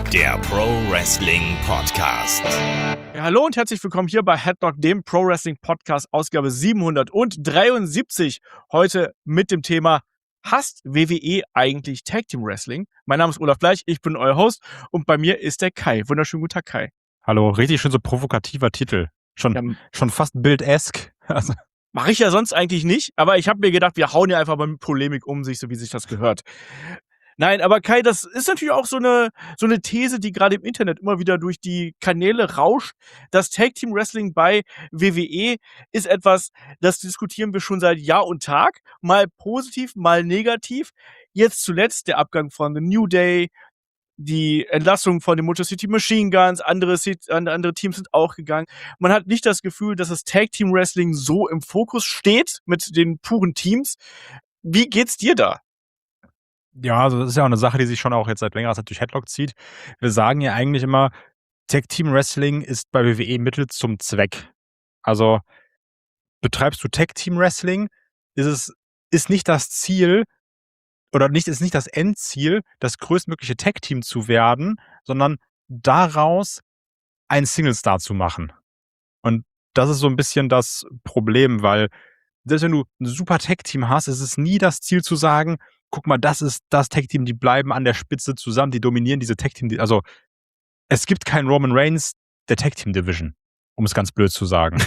der Pro Wrestling Podcast. Ja, hallo und herzlich willkommen hier bei Headlock, dem Pro Wrestling Podcast, Ausgabe 773. Heute mit dem Thema: Hasst WWE eigentlich Tag Team Wrestling? Mein Name ist Olaf Bleich, ich bin euer Host und bei mir ist der Kai. Wunderschönen guten Tag, Kai. Hallo, richtig schön so provokativer Titel. Schon fast Bild-esque. Also. Mache ich ja sonst eigentlich nicht, aber ich habe mir gedacht, wir hauen ja einfach mal mit Polemik um sich, so wie sich das gehört. Nein, aber Kai, das ist natürlich auch so eine These, die gerade im Internet immer wieder durch die Kanäle rauscht. Das Tag Team Wrestling bei WWE ist etwas, das diskutieren wir schon seit Jahr und Tag. Mal positiv, mal negativ. Jetzt zuletzt der Abgang von The New Day, die Entlassung von den Motor City Machine Guns, andere Teams sind auch gegangen. Man hat nicht das Gefühl, dass das Tag Team Wrestling so im Fokus steht mit den puren Teams. Wie geht's dir da? Ja, also das ist ja auch eine Sache, die sich schon auch jetzt seit längerer Zeit durch Headlock zieht. Wir sagen ja eigentlich immer, Tag Team Wrestling ist bei WWE Mittel zum Zweck. Also betreibst du Tag Team Wrestling, ist nicht das Ziel oder ist nicht das Endziel, das größtmögliche Tag Team zu werden, sondern daraus einen Single Star zu machen. Und das ist so ein bisschen das Problem, weil selbst wenn du ein super Tag-Team hast, ist es nie das Ziel zu sagen, guck mal, das ist das Tag-Team, die bleiben an der Spitze zusammen, die dominieren diese Tag-Team. Also es gibt keinen Roman Reigns der Tag-Team-Division, um es ganz blöd zu sagen.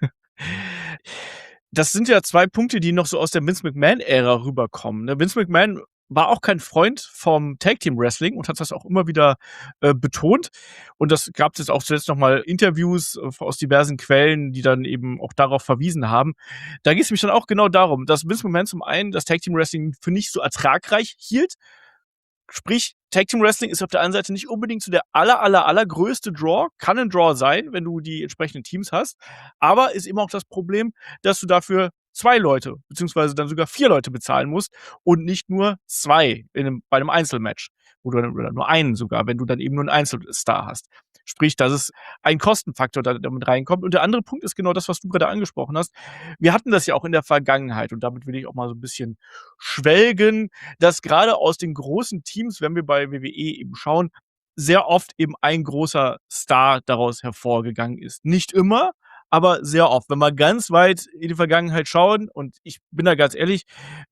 Das sind ja zwei Punkte, die noch so aus der Vince McMahon-Ära rüberkommen. Ne? Vince McMahon war auch kein Freund vom Tag-Team-Wrestling und hat das auch immer wieder betont. Und das gab es jetzt auch zuletzt nochmal Interviews aus diversen Quellen, die dann eben auch darauf verwiesen haben. Da geht es nämlich dann auch genau darum, dass Vince McMahon zum einen das Tag-Team-Wrestling für nicht so ertragreich hielt. Sprich, Tag Team Wrestling ist auf der einen Seite nicht unbedingt so der allergrößte Draw. Kann ein Draw sein, wenn du die entsprechenden Teams hast. Aber ist immer auch das Problem, dass du dafür 2 Leute, beziehungsweise dann sogar 4 Leute bezahlen musst und nicht nur 2 bei einem Einzelmatch. Oder nur einen sogar, wenn du dann eben nur einen Einzelstar hast. Sprich, dass es ein Kostenfaktor da damit reinkommt. Und der andere Punkt ist genau das, was du gerade angesprochen hast. Wir hatten das ja auch in der Vergangenheit, und damit will ich auch mal so ein bisschen schwelgen, dass gerade aus den großen Teams, wenn wir bei WWE eben schauen, sehr oft eben ein großer Star daraus hervorgegangen ist. Nicht immer, aber sehr oft. Wenn wir ganz weit in die Vergangenheit schauen, und ich bin da ganz ehrlich,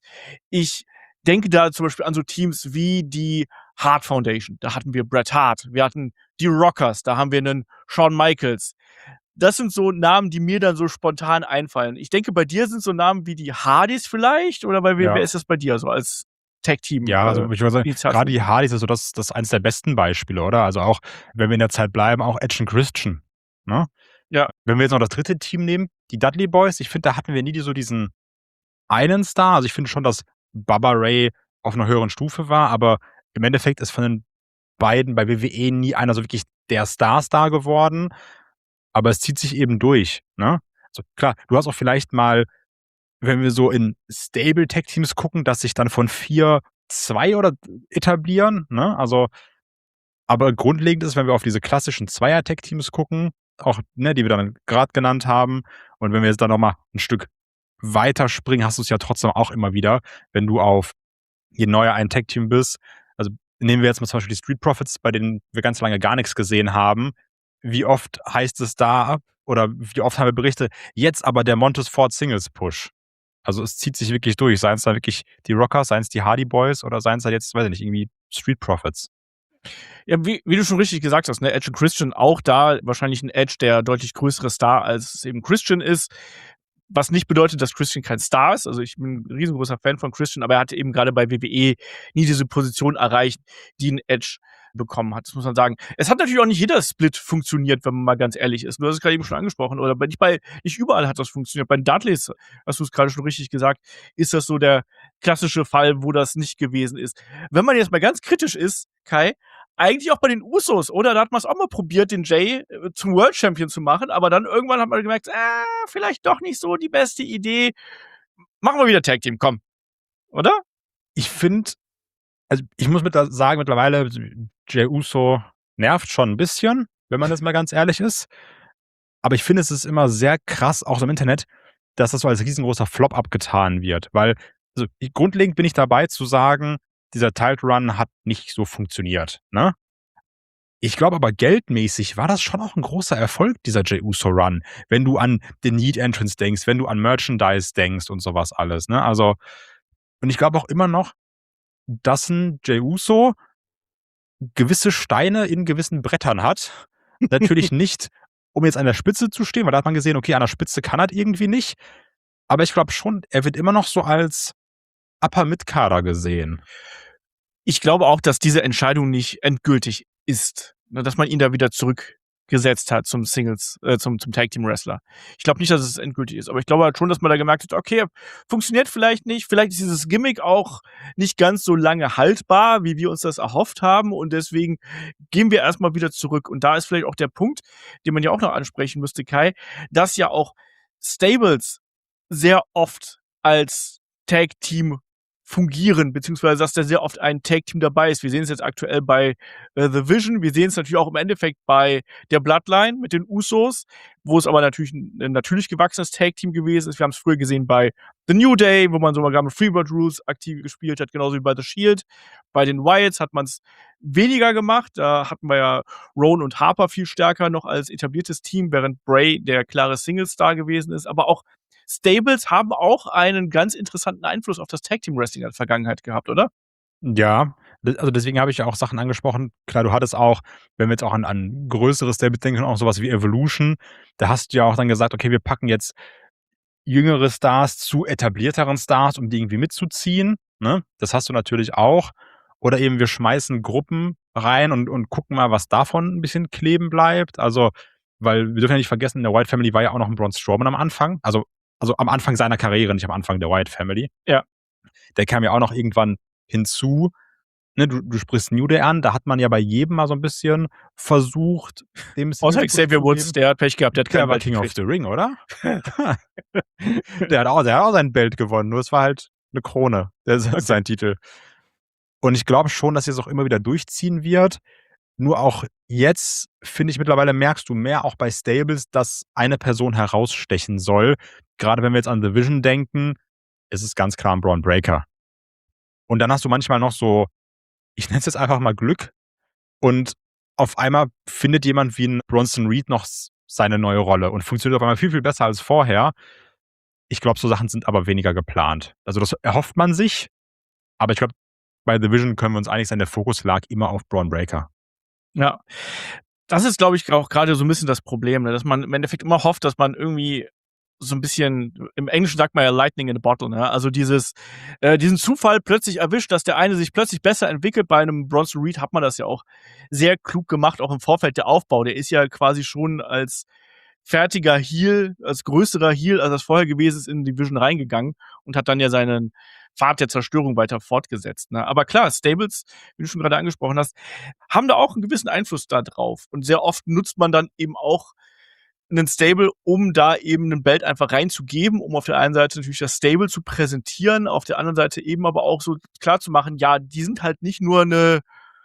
ich denke da zum Beispiel an so Teams wie die Hart Foundation. Da hatten wir Bret Hart. Wir hatten die Rockers. Da haben wir einen Shawn Michaels. Das sind so Namen, die mir dann so spontan einfallen. Ich denke, bei dir sind so Namen wie die Hardys vielleicht, oder wer ist das bei dir so als Tag-Team? Ja, also ich würde sagen, gerade die Hardys ist so das eines der besten Beispiele, oder? Also auch, wenn wir in der Zeit bleiben, auch Edge und Christian. Ne? Ja. Wenn wir jetzt noch das dritte Team nehmen, die Dudley Boys, ich finde, da hatten wir nie so diesen einen Star. Also ich finde schon, dass Bubba Ray auf einer höheren Stufe war, aber im Endeffekt ist von den beiden bei WWE nie einer so wirklich der Star geworden. Aber es zieht sich eben durch. Ne? Also klar, du hast auch vielleicht mal, wenn wir so in Stable-Tech-Teams gucken, dass sich dann von 4 2 oder etablieren. Ne? Also, aber grundlegend ist, wenn wir auf diese klassischen Zweier-Tech-Teams gucken, auch die wir dann gerade genannt haben, und wenn wir jetzt dann nochmal ein Stück weiter springen, hast du es ja trotzdem auch immer wieder, wenn du auf je neuer ein Tag-Team bist. Also nehmen wir jetzt mal zum Beispiel die Street Profits, bei denen wir ganz lange gar nichts gesehen haben. Wie oft heißt es da, oder wie oft haben wir Berichte, jetzt aber der Montez Ford Singles Push. Also es zieht sich wirklich durch. Seien es da wirklich die Rockers, seien es die Hardy Boys oder seien es da jetzt, weiß ich nicht, irgendwie Street Profits. Ja, wie du schon richtig gesagt hast, ne, Edge und Christian, auch da wahrscheinlich ein Edge, der deutlich größere Star als eben Christian ist. Was nicht bedeutet, dass Christian kein Star ist. Also ich bin ein riesengroßer Fan von Christian, aber er hatte eben gerade bei WWE nie diese Position erreicht, die ein Edge bekommen hat. Das muss man sagen. Es hat natürlich auch nicht jeder Split funktioniert, wenn man mal ganz ehrlich ist. Du hast es gerade eben schon angesprochen. Oder nicht überall hat das funktioniert. Bei den Dudleys, hast du es gerade schon richtig gesagt, ist das so der klassische Fall, wo das nicht gewesen ist. Wenn man jetzt mal ganz kritisch ist, Kai, eigentlich auch bei den Usos, oder? Da hat man es auch mal probiert, den Jay zum World Champion zu machen, aber dann irgendwann hat man gemerkt, vielleicht doch nicht so die beste Idee. Machen wir wieder Tag Team, komm. Oder? Ich finde, also ich muss sagen, mittlerweile, Jey Uso nervt schon ein bisschen, wenn man das mal ganz ehrlich ist. Aber ich finde, es ist immer sehr krass, auch so im Internet, dass das so als riesengroßer Flop abgetan wird. Weil, also grundlegend bin ich dabei zu sagen, dieser Title Run hat nicht so funktioniert. Ne? Ich glaube aber geldmäßig war das schon auch ein großer Erfolg, dieser Jey Uso Run. Wenn du an den Need Entrance denkst, wenn du an Merchandise denkst und sowas alles, ne? Also, und ich glaube auch immer noch, dass ein Jey Uso gewisse Steine in gewissen Brettern hat. Natürlich nicht, um jetzt an der Spitze zu stehen, weil da hat man gesehen, okay, an der Spitze kann er irgendwie nicht. Aber ich glaube schon, er wird immer noch so als Upper-Mid-Kader gesehen. Ich glaube auch, dass diese Entscheidung nicht endgültig ist, ne, dass man ihn da wieder zurückgesetzt hat zum zum Tag Team Wrestler. Ich glaube nicht, dass es endgültig ist, aber ich glaube halt schon, dass man da gemerkt hat, okay, funktioniert vielleicht nicht, vielleicht ist dieses Gimmick auch nicht ganz so lange haltbar, wie wir uns das erhofft haben und deswegen gehen wir erstmal wieder zurück. Und da ist vielleicht auch der Punkt, den man ja auch noch ansprechen müsste, Kai, dass ja auch Stables sehr oft als Tag Team fungieren, beziehungsweise dass da sehr oft ein Tag-Team dabei ist. Wir sehen es jetzt aktuell bei The Vision, wir sehen es natürlich auch im Endeffekt bei der Bloodline mit den Usos, wo es aber natürlich ein natürlich gewachsenes Tag-Team gewesen ist. Wir haben es früher gesehen bei The New Day, wo man sogar mit Freebird Rules aktiv gespielt hat, genauso wie bei The Shield. Bei den Wyatts hat man es weniger gemacht. Da hatten wir ja Rowan und Harper viel stärker noch als etabliertes Team, während Bray der klare Single-Star gewesen ist. Aber auch Stables haben auch einen ganz interessanten Einfluss auf das Tag-Team-Wrestling in der Vergangenheit gehabt, oder? Ja, also deswegen habe ich ja auch Sachen angesprochen. Klar, du hattest auch, wenn wir jetzt auch an größere Stables denken, auch sowas wie Evolution. Da hast du ja auch dann gesagt, okay, wir packen jetzt jüngere Stars zu etablierteren Stars, um die irgendwie mitzuziehen. Ne? Das hast du natürlich auch. Oder eben wir schmeißen Gruppen rein und gucken mal, was davon ein bisschen kleben bleibt. Also, weil wir dürfen ja nicht vergessen, in der Wyatt Family war ja auch noch ein Braun Strowman am Anfang. Also am Anfang seiner Karriere, nicht am Anfang der Wyatt Family. Ja. Der kam ja auch noch irgendwann hinzu. Ne, du sprichst New Day an, da hat man ja bei jedem mal so ein bisschen versucht, dem ein bisschen Außer Input Xavier zu Woods, geben. der hat Pech gehabt, der hat Der keinen war Belt King of gekriegt. the Ring, oder? Der hat auch sein Belt gewonnen, nur es war halt eine Krone, sein Titel. Und ich glaube schon, dass es auch immer wieder durchziehen wird. Nur auch jetzt, finde ich, mittlerweile merkst du mehr auch bei Stables, dass eine Person herausstechen soll. Gerade wenn wir jetzt an The Vision denken, ist es ganz klar ein Braun Breaker. Und dann hast du manchmal noch so, ich nenne es jetzt einfach mal Glück. Und auf einmal findet jemand wie ein Bronson Reed noch seine neue Rolle und funktioniert auf einmal viel, viel besser als vorher. Ich glaube, so Sachen sind aber weniger geplant. Also das erhofft man sich, aber ich glaube, bei The Vision können wir uns einig sein, der Fokus lag immer auf Braun Breaker. Ja. Das ist, glaube ich, auch gerade so ein bisschen das Problem, ne? Dass man im Endeffekt immer hofft, dass man irgendwie so ein bisschen, im Englischen sagt man ja Lightning in a Bottle, ne? Also diesen Zufall plötzlich erwischt, dass der eine sich plötzlich besser entwickelt. Bei einem Bronson Reed hat man das ja auch sehr klug gemacht, auch im Vorfeld der Aufbau. Der ist ja quasi schon als fertiger Heel, als größerer Heel, als das vorher gewesen ist, in die Division reingegangen und hat dann ja seinen Pfad der Zerstörung weiter fortgesetzt, ne? Aber klar, Stables, wie du schon gerade angesprochen hast, haben da auch einen gewissen Einfluss da drauf. Und sehr oft nutzt man dann eben auch einen Stable, um da eben ein Belt einfach reinzugeben, um auf der einen Seite natürlich das Stable zu präsentieren, auf der anderen Seite eben aber auch so klar zu machen, ja, die sind halt nicht nur eine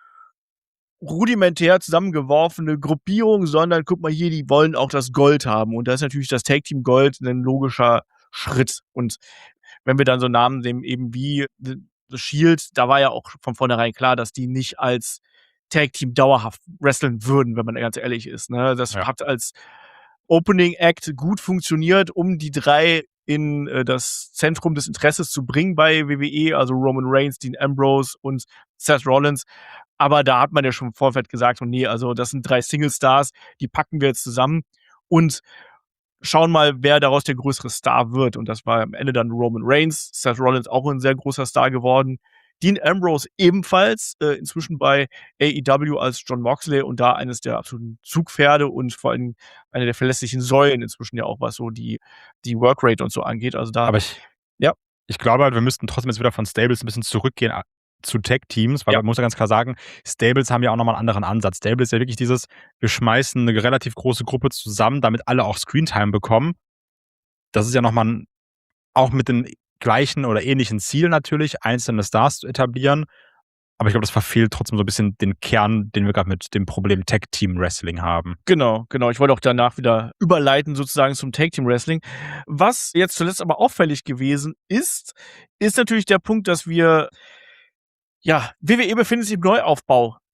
rudimentär zusammengeworfene Gruppierung, sondern guck mal hier, die wollen auch das Gold haben. Und da ist natürlich das Tag Team Gold ein logischer Schritt. Und wenn wir dann so Namen nehmen, eben wie The Shield, da war ja auch von vornherein klar, dass die nicht als Tag Team dauerhaft wresteln würden, wenn man ganz ehrlich ist, ne? Das hat als Opening Act gut funktioniert, um die drei in das Zentrum des Interesses zu bringen bei WWE, also Roman Reigns, Dean Ambrose und Seth Rollins. Aber da hat man ja schon im Vorfeld gesagt, und nee, also das sind 3 Single-Stars, die packen wir jetzt zusammen und schauen mal, wer daraus der größere Star wird. Und das war am Ende dann Roman Reigns, Seth Rollins auch ein sehr großer Star geworden. Dean Ambrose ebenfalls, inzwischen bei AEW als Jon Moxley und da eines der absoluten Zugpferde und vor allem eine der verlässlichen Säulen inzwischen ja auch, was so die Workrate und so angeht. Also da, Aber ja. ich glaube halt, wir müssten trotzdem jetzt wieder von Stables ein bisschen zurückgehen zu Tag-Teams, weil Ja. man muss ja ganz klar sagen, Stables haben ja auch nochmal einen anderen Ansatz. Stables ist ja wirklich dieses, wir schmeißen eine relativ große Gruppe zusammen, damit alle auch Screentime bekommen. Das ist ja nochmal auch mit den gleichen oder ähnlichen Ziel natürlich, einzelne Stars zu etablieren. Aber ich glaube, das verfehlt trotzdem so ein bisschen den Kern, den wir gerade mit dem Problem Tag-Team-Wrestling haben. Genau. Ich wollte auch danach wieder überleiten sozusagen zum Tag-Team-Wrestling. Was jetzt zuletzt aber auffällig gewesen ist natürlich der Punkt, dass wir, ja, WWE befindet sich im Neuaufbau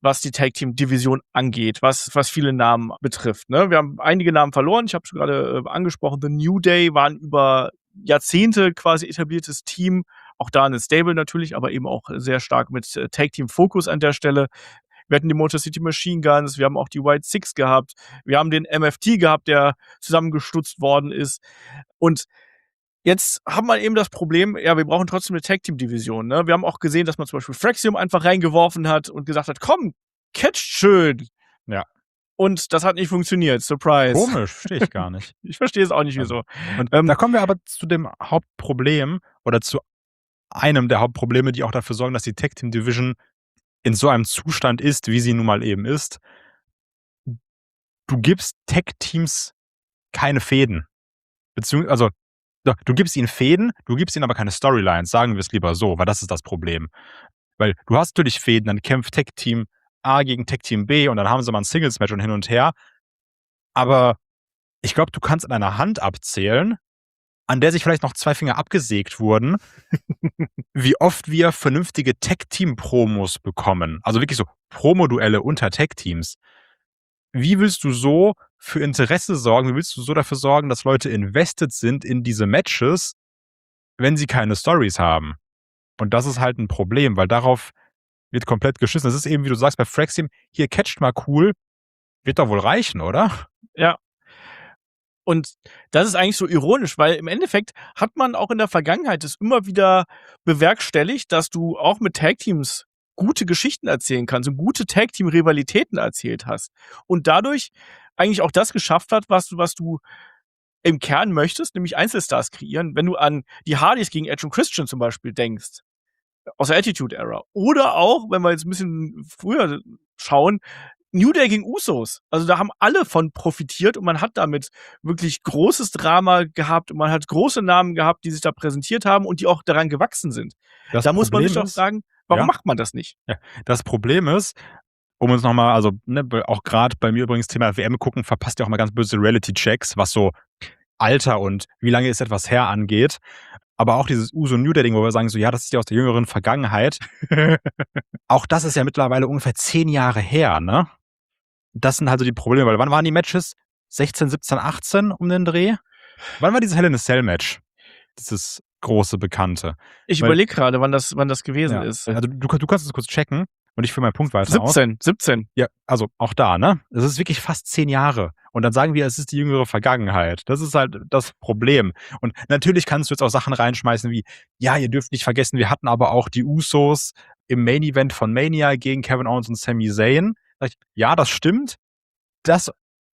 was die Tag-Team-Division angeht, was viele Namen betrifft. Ne? Wir haben einige Namen verloren. Ich habe es gerade angesprochen. The New Day waren über Jahrzehnte quasi etabliertes Team. Auch da eine Stable natürlich, aber eben auch sehr stark mit Tag-Team-Fokus an der Stelle. Wir hatten die Motor City Machine Guns, wir haben auch die White Six gehabt, wir haben den MFT gehabt, der zusammengestutzt worden ist. Und jetzt haben wir eben das Problem, ja, wir brauchen trotzdem eine Tag-Team-Division. Ne? Wir haben auch gesehen, dass man zum Beispiel Fraxium einfach reingeworfen hat und gesagt hat, komm, catcht schön. Ja. Und das hat nicht funktioniert. Surprise. Komisch, verstehe ich gar nicht. Ich verstehe es auch nicht, wieso. Und da kommen wir aber zu dem Hauptproblem oder zu einem der Hauptprobleme, die auch dafür sorgen, dass die Tag-Team-Division in so einem Zustand ist, wie sie nun mal eben ist. Du gibst Tag-Teams keine Fäden. Also, du gibst ihnen Fäden, du gibst ihnen aber keine Storylines, sagen wir es lieber so, weil das ist das Problem. Weil du hast natürlich Fäden, dann kämpft Tag-Team A gegen Tag-Team B und dann haben sie mal ein Singles-Match und hin und her. Aber ich glaube, du kannst an einer Hand abzählen, an der sich vielleicht noch 2 Finger abgesägt wurden, wie oft wir vernünftige Tag-Team-Promos bekommen. Also wirklich so Promoduelle unter Tag-Teams. Wie willst du so für Interesse sorgen? Wie willst du so dafür sorgen, dass Leute invested sind in diese Matches, wenn sie keine Stories haben? Und das ist halt ein Problem, weil darauf wird komplett geschissen. Das ist eben, wie du sagst, bei Fraxium, hier catcht mal cool, wird doch wohl reichen, oder? Ja. Und das ist eigentlich so ironisch, weil im Endeffekt hat man auch in der Vergangenheit es immer wieder bewerkstelligt, dass du auch mit Tag-Teams gute Geschichten erzählen kannst und gute Tag-Team-Rivalitäten erzählt hast. Und dadurch eigentlich auch das geschafft hat, was du im Kern möchtest, nämlich Einzelstars kreieren. Wenn du an die Hardys gegen Edge und Christian zum Beispiel denkst, aus der Attitude Era. Oder auch, wenn wir jetzt ein bisschen früher schauen, New Day gegen Usos. Also da haben alle von profitiert und man hat damit wirklich großes Drama gehabt und man hat große Namen gehabt, die sich da präsentiert haben und die auch daran gewachsen sind. Da muss man sich doch fragen, warum macht man das nicht? Ja, das Problem ist, um uns nochmal, also auch gerade bei mir übrigens Thema WM gucken, verpasst ihr auch mal ganz böse Reality-Checks, was so Alter und wie lange ist etwas her angeht. Aber auch dieses Uso-New Day-Ding, wo wir sagen so, ja, das ist ja aus der jüngeren Vergangenheit. Auch das ist ja mittlerweile ungefähr 10 Jahre her, ne? Das sind halt so die Probleme, weil wann waren die Matches? 16, 17, 18 um den Dreh? Wann war dieses Hell in a Cell Match? Dieses große, bekannte. Ich überlege gerade, wann das gewesen ist. Also du kannst es kurz checken und ich führe meinen Punkt weiter 17. Ja, also auch da, ne? Es ist wirklich fast 10 Jahre. Und dann sagen wir, es ist die jüngere Vergangenheit. Das ist halt das Problem. Und natürlich kannst du jetzt auch Sachen reinschmeißen wie, ja, ihr dürft nicht vergessen, wir hatten aber auch die Usos im Main Event von Mania gegen Kevin Owens und Sami Zayn. Ja, das stimmt. Das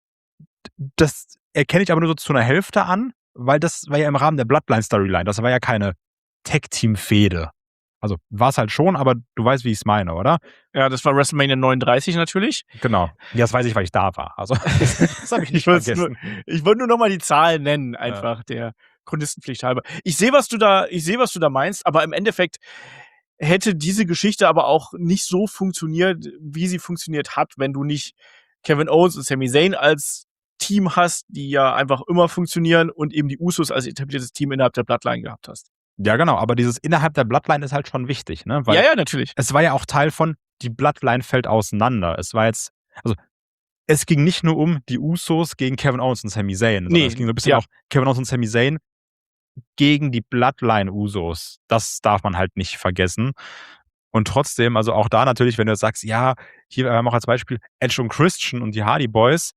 erkenne ich aber nur so zu einer Hälfte an, weil das war ja im Rahmen der Bloodline-Storyline. Das war ja keine Tag-Team-Fehde. Also war es halt schon, aber du weißt, wie ich es meine, oder? Ja, das war WrestleMania 39 natürlich. Genau. Ja, das weiß ich, weil ich da war. Also das habe ich nicht vergessen. Ich wollte nur noch mal die Zahlen nennen, einfach der Chronistenpflicht halber. Ich sehe, was du da meinst, aber im Endeffekt hätte diese Geschichte aber auch nicht so funktioniert, wie sie funktioniert hat, wenn du nicht Kevin Owens und Sami Zayn als Team hast, die ja einfach immer funktionieren und eben die Usos als etabliertes Team innerhalb der Bloodline gehabt hast. Ja, genau, aber dieses innerhalb der Bloodline ist halt schon wichtig, ne? Weil ja, natürlich. Es war ja auch Teil von, die Bloodline fällt auseinander. Es war jetzt, also es ging nicht nur um die Usos gegen Kevin Owens und Sami Zayn, sondern es ging so ein bisschen auch Kevin Owens und Sami Zayn gegen die Bloodline-Usos. Das darf man halt nicht vergessen. Und trotzdem, also auch da natürlich, wenn du jetzt sagst, ja, hier haben wir auch als Beispiel Edge und Christian und die Hardy Boys,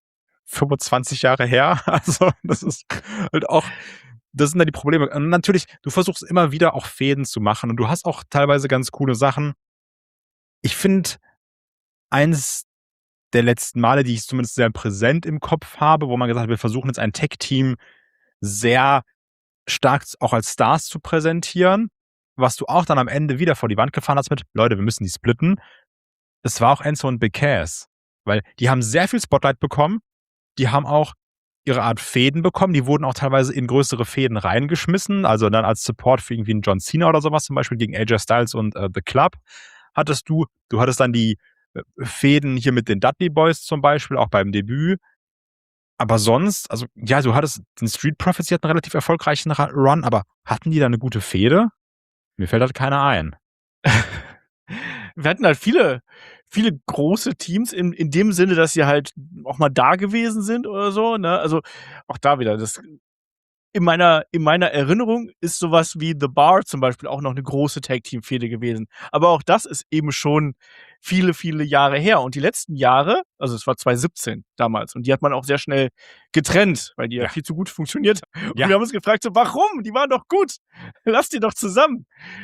25 Jahre her. Also das ist halt auch, das sind da die Probleme. Und natürlich, du versuchst immer wieder auch Fäden zu machen und du hast auch teilweise ganz coole Sachen. Ich finde, eins der letzten Male, die ich zumindest sehr präsent im Kopf habe, wo man gesagt hat, wir versuchen jetzt ein Tech-Team sehr stark auch als Stars zu präsentieren, was du auch dann am Ende wieder vor die Wand gefahren hast mit, Leute, wir müssen die splitten. Es war auch Enzo und Big Cass, weil die haben sehr viel Spotlight bekommen, die haben auch ihre Art Fäden bekommen, die wurden auch teilweise in größere Fäden reingeschmissen, also dann als Support für irgendwie einen John Cena oder sowas, zum Beispiel gegen AJ Styles und The Club hattest du hattest dann die Fäden hier mit den Dudley Boys zum Beispiel, auch beim Debüt. Aber sonst, also ja, du hattest den Street Profits, die hatten einen relativ erfolgreichen Run, aber hatten die da eine gute Fehde? Mir fällt halt keiner ein. Wir hatten halt viele viele große Teams in dem Sinne, dass sie halt auch mal da gewesen sind oder so, ne? Also, auch da wieder, das in meiner Erinnerung ist so was wie The Bar zum Beispiel auch noch 'ne große Tag-Team-Fehde gewesen. Aber auch das ist eben schon viele, viele Jahre her. Und die letzten Jahre, also es war 2017 damals, und die hat man auch sehr schnell getrennt, weil die ja Ja. viel zu gut funktioniert. Und Ja. wir haben uns gefragt so: „Warum? Die waren doch gut. Lasst die doch zusammen."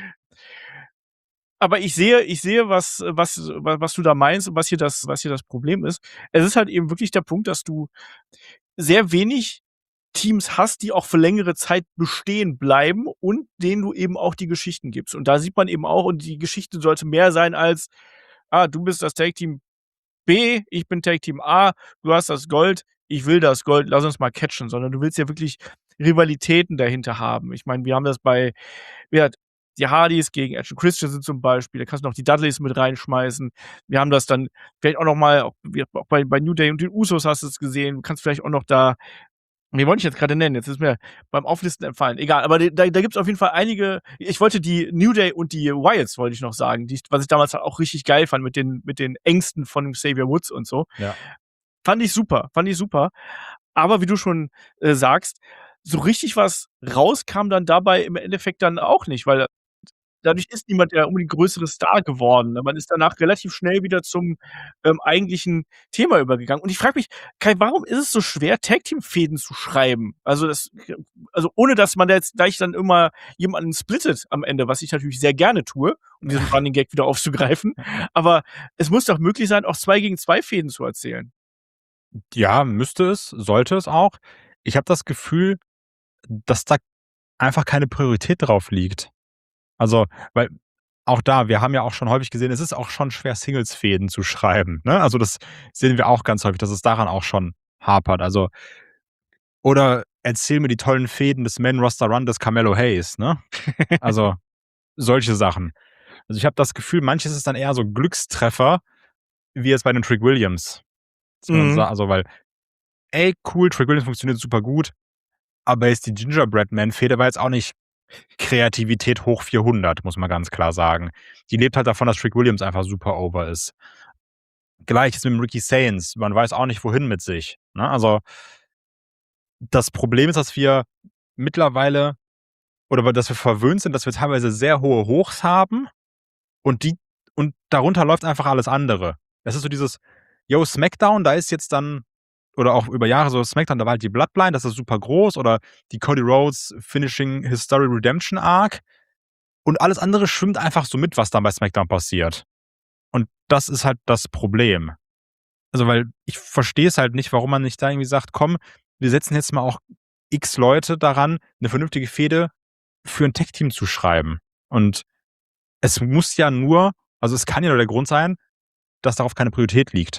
Aber ich sehe, was du da meinst und was hier das Problem ist. Es ist halt eben wirklich der Punkt, dass du sehr wenig Teams hast, die auch für längere Zeit bestehen bleiben und denen du eben auch die Geschichten gibst. Und da sieht man eben auch, und die Geschichte sollte mehr sein als: „Ah, du bist das Tag Team B, ich bin Tag Team A, du hast das Gold, ich will das Gold, lass uns mal catchen", sondern du willst ja wirklich Rivalitäten dahinter haben. Ich meine, wir haben das bei, ja, die Hardys gegen Edge und Christensen zum Beispiel, da kannst du noch die Dudleys mit reinschmeißen. Wir haben das dann vielleicht auch noch mal, auch bei New Day und den Usos hast du es gesehen. Du kannst vielleicht auch noch da, wen wollte ich jetzt gerade nennen? Jetzt ist mir beim Auflisten entfallen. Egal, aber da gibt's auf jeden Fall einige. Ich wollte die New Day und die Wyatts wollte ich noch sagen, was ich damals halt auch richtig geil fand mit den Ängsten von Xavier Woods und so. Ja. Fand ich super, fand ich super. Aber wie du schon, sagst, so richtig was rauskam dann dabei im Endeffekt dann auch nicht, weil dadurch ist niemand der unbedingt größere Star geworden, ne? Man ist danach relativ schnell wieder zum, eigentlichen Thema übergegangen. Und ich frage mich, Kai, warum ist es so schwer, Tag-Team-Fäden zu schreiben? Also ohne dass man da jetzt gleich dann immer jemanden splittet am Ende, was ich natürlich sehr gerne tue, um diesen Running Gag wieder aufzugreifen. Aber es muss doch möglich sein, auch 2 gegen 2 Fäden zu erzählen. Ja, müsste es, sollte es auch. Ich habe das Gefühl, dass da einfach keine Priorität drauf liegt. Also, weil auch da, wir haben ja auch schon häufig gesehen, es ist auch schon schwer, Singles-Fäden zu schreiben, ne? Also, das sehen wir auch ganz häufig, dass es daran auch schon hapert. Also oder erzähl mir die tollen Fäden des Main-Roster-Run des Carmelo Hayes, ne? Also, solche Sachen. Also, ich habe das Gefühl, manches ist dann eher so Glückstreffer, wie jetzt bei den Trick Williams. Dass man Mhm. also, weil, ey, cool, Trick Williams funktioniert super gut, aber jetzt die Gingerbread Man-Fehde war jetzt auch nicht Kreativität hoch 400, muss man ganz klar sagen. Die lebt halt davon, dass Trick Williams einfach super over ist. Gleiches mit dem Ricky Sainz. Man weiß auch nicht, wohin mit sich, ne? Also, das Problem ist, dass wir mittlerweile oder dass wir verwöhnt sind, dass wir teilweise sehr hohe Hochs haben und darunter läuft einfach alles andere. Es ist so dieses: „Yo, SmackDown, da ist jetzt dann" oder auch über Jahre so SmackDown, da war halt die Bloodline, das ist super groß, oder die Cody Rhodes Finishing His Story Redemption Arc, und alles andere schwimmt einfach so mit, was dann bei SmackDown passiert. Und das ist halt das Problem. Also, weil ich verstehe es halt nicht, warum man nicht da irgendwie sagt: „Komm, wir setzen jetzt mal auch X Leute daran, eine vernünftige Fehde für ein Tag-Team zu schreiben." Und es muss ja nur also, es kann ja nur der Grund sein, dass darauf keine Priorität liegt.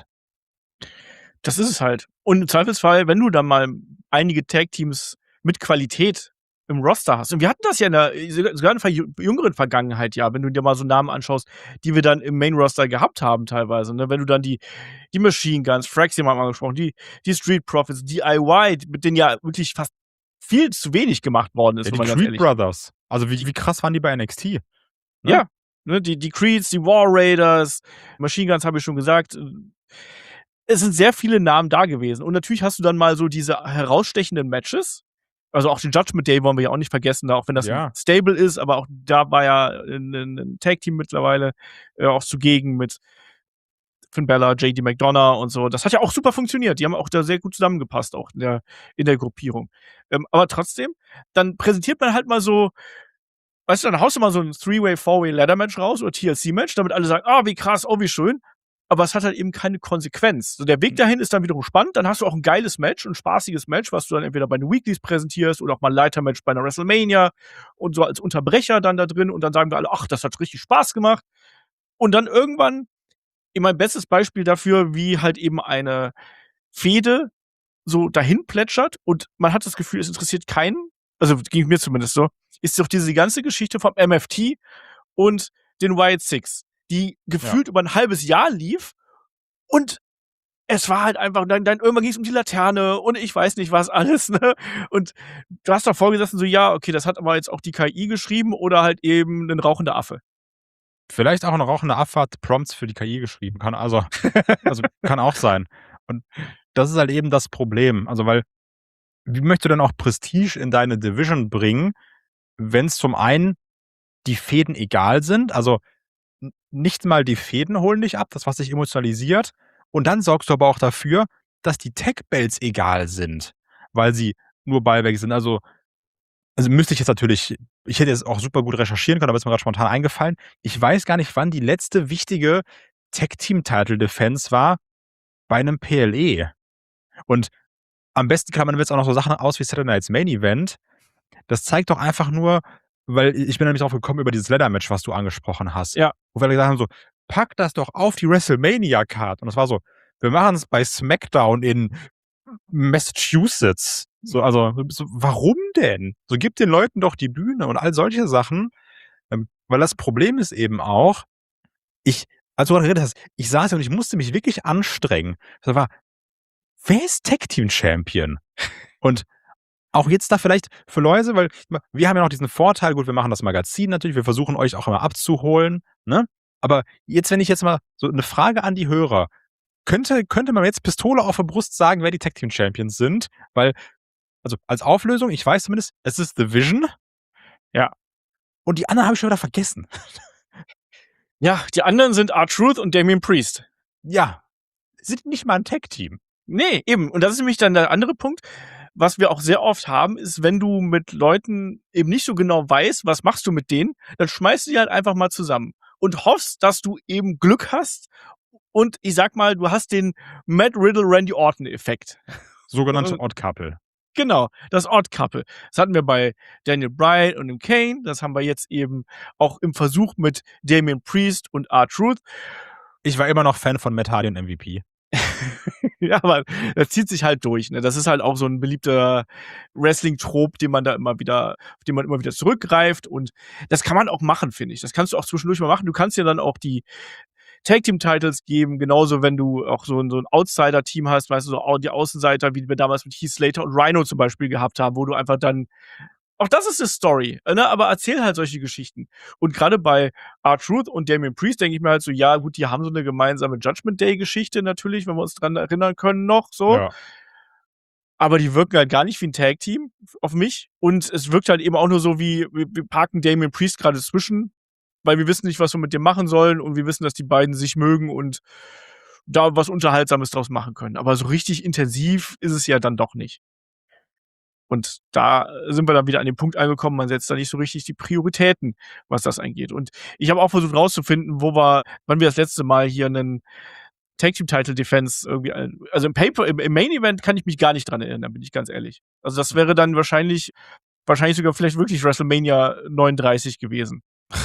Das ist es halt. Und im Zweifelsfall, wenn du dann mal einige Tag-Teams mit Qualität im Roster hast, und wir hatten das ja in der sogar in der jüngeren Vergangenheit, ja, wenn du dir mal so Namen anschaust, die wir dann im Main-Roster gehabt haben teilweise, ne? Wenn du dann die Machine Guns, Fraxi haben wir angesprochen, die Street Profits, DIY, mit denen ja wirklich fast viel zu wenig gemacht worden ist, Ja, wenn die man ganz Creed ehrlich. Brothers. Also, wie krass waren die bei NXT, ne? Ja, ne, die Creeds, die War Raiders, Machine Guns habe ich schon gesagt. Es sind sehr viele Namen da gewesen. Und natürlich hast du dann mal so diese herausstechenden Matches. Also auch den Judgment Day wollen wir ja auch nicht vergessen, auch wenn das 'n Ja. Stable ist, aber auch da war ja 'n Tag-Team mittlerweile, auch zugegen mit Finn Balor, JD McDonough und so. Das hat ja auch super funktioniert. Die haben auch da sehr gut zusammengepasst, auch in der Gruppierung. Aber trotzdem, dann präsentiert man halt mal so, weißt du, dann haust du mal so 'n Three-Way, Four-Way Ladder-Match raus oder TLC-Match, damit alle sagen: „Ah, wie krass, oh, wie schön." Aber es hat halt eben keine Konsequenz. So, der Weg dahin ist dann wiederum spannend. Dann hast du auch 'n geiles Match, 'n spaßiges Match, was du dann entweder bei den Weeklies präsentierst oder auch mal 'n Leitermatch bei 'ner WrestleMania und so als Unterbrecher dann da drin. Und dann sagen wir alle: „Ach, das hat richtig Spaß gemacht." Und dann irgendwann, mein bestes Beispiel dafür, wie halt eben eine Fehde so dahin plätschert und man hat das Gefühl, es interessiert keinen, also ging mir zumindest so, ist doch diese ganze Geschichte vom MFT und den Wyatt Six, die Ja. gefühlt über 'n halbes Jahr lief, und es war halt einfach, dann irgendwann ging's um die Laterne und ich weiß nicht was alles, ne? Und du hast davor gesessen so: „Ja, okay, das hat aber jetzt auch die KI geschrieben oder halt eben 'nen rauchender Affe." Vielleicht auch noch rauchende Abfahrt Prompts für die KI geschrieben. Also kann auch sein. Und das ist halt eben das Problem. Also, weil wie möchtest du denn auch Prestige in deine Division bringen, wenn es zum einen die Fäden egal sind? Also, nicht mal die Fäden holen dich ab, das, was dich emotionalisiert. Und dann sorgst du aber auch dafür, dass die Tech-Belts egal sind, weil sie nur Ballwerk sind. Also müsste ich jetzt natürlich, ich hätte jetzt auch super gut recherchieren können, aber ist mir gerade spontan eingefallen. Ich weiß gar nicht, wann die letzte wichtige Tag-Team-Title-Defense war bei einem PLE. Und am besten klammern wir jetzt auch noch so Sachen aus wie Saturday Night's Main Event. Das zeigt doch einfach nur, weil ich bin nämlich drauf gekommen über dieses Ladder-Match, was du angesprochen hast. Ja. Wo wir gesagt haben so, pack das doch auf die WrestleMania-Card. Und das war so, wir machen es bei SmackDown in Massachusetts. So, warum denn? So, gib den Leuten doch die Bühne und all solche Sachen. Weil das Problem ist eben auch, als du gerade geredet hast, ich saß hier und ich musste mich wirklich anstrengen. Das war, wer ist Tag Team Champion? Und auch jetzt da vielleicht für Leute, weil wir haben ja noch diesen Vorteil, gut, wir machen das Magazin natürlich, wir versuchen euch auch immer abzuholen, ne? Aber jetzt, wenn ich jetzt mal so eine Frage an die Hörer, könnte man jetzt Pistole auf der Brust sagen, wer die Tag Team Champions sind? Weil, also als Auflösung, ich weiß zumindest, es ist The Vision. Ja. Und die anderen habe ich schon wieder vergessen. Ja, die anderen sind R-Truth und Damian Priest. Ja, sind nicht mal ein Tag-Team. Nee, eben. Und das ist nämlich dann der andere Punkt, was wir auch sehr oft haben, ist, wenn du mit Leuten eben nicht so genau weißt, was machst du mit denen, dann schmeißt du die halt einfach mal zusammen und hoffst, dass du eben Glück hast und ich sag mal, du hast den Matt Riddle-Randy Orton-Effekt. Sogenannte Odd Couple. Genau, das Odd Couple. Das hatten wir bei Daniel Bryan und dem Kane. Das haben wir jetzt eben auch im Versuch mit Damian Priest und R-Truth. Ich war immer noch Fan von Matt Hardy und MVP. Ja, aber das zieht sich halt durch. Ne? Das ist halt auch so ein beliebter Wrestling-Trop, auf den man immer wieder zurückgreift. Und das kann man auch machen, finde ich. Das kannst du auch zwischendurch mal machen. Du kannst ja dann auch die Tag-Team-Titles geben, genauso wenn du auch so ein Outsider-Team hast, weißt du, so die Außenseiter, wie wir damals mit Heath Slater und Rhino zum Beispiel gehabt haben, wo du einfach dann auch das ist eine Story, ne? Aber erzähl halt solche Geschichten. Und gerade bei R-Truth und Damian Priest denke ich mir halt so, ja gut, die haben so eine gemeinsame Judgment Day-Geschichte natürlich, wenn wir uns dran erinnern können noch so. Ja. Aber die wirken halt gar nicht wie ein Tag-Team auf mich. Und es wirkt halt eben auch nur so wie, wir parken Damian Priest gerade zwischen, weil wir wissen nicht, was wir mit dem machen sollen und wir wissen, dass die beiden sich mögen und da was Unterhaltsames draus machen können. Aber so richtig intensiv ist es ja dann doch nicht. Und da sind wir dann wieder an den Punkt angekommen, man setzt da nicht so richtig die Prioritäten, was das angeht. Und ich habe auch versucht rauszufinden, wann wir das letzte Mal hier einen Tag-Team-Title-Defense irgendwie, also im Main-Event kann ich mich gar nicht dran erinnern, bin ich ganz ehrlich. Also das wäre dann wahrscheinlich sogar vielleicht wirklich WrestleMania 39 gewesen.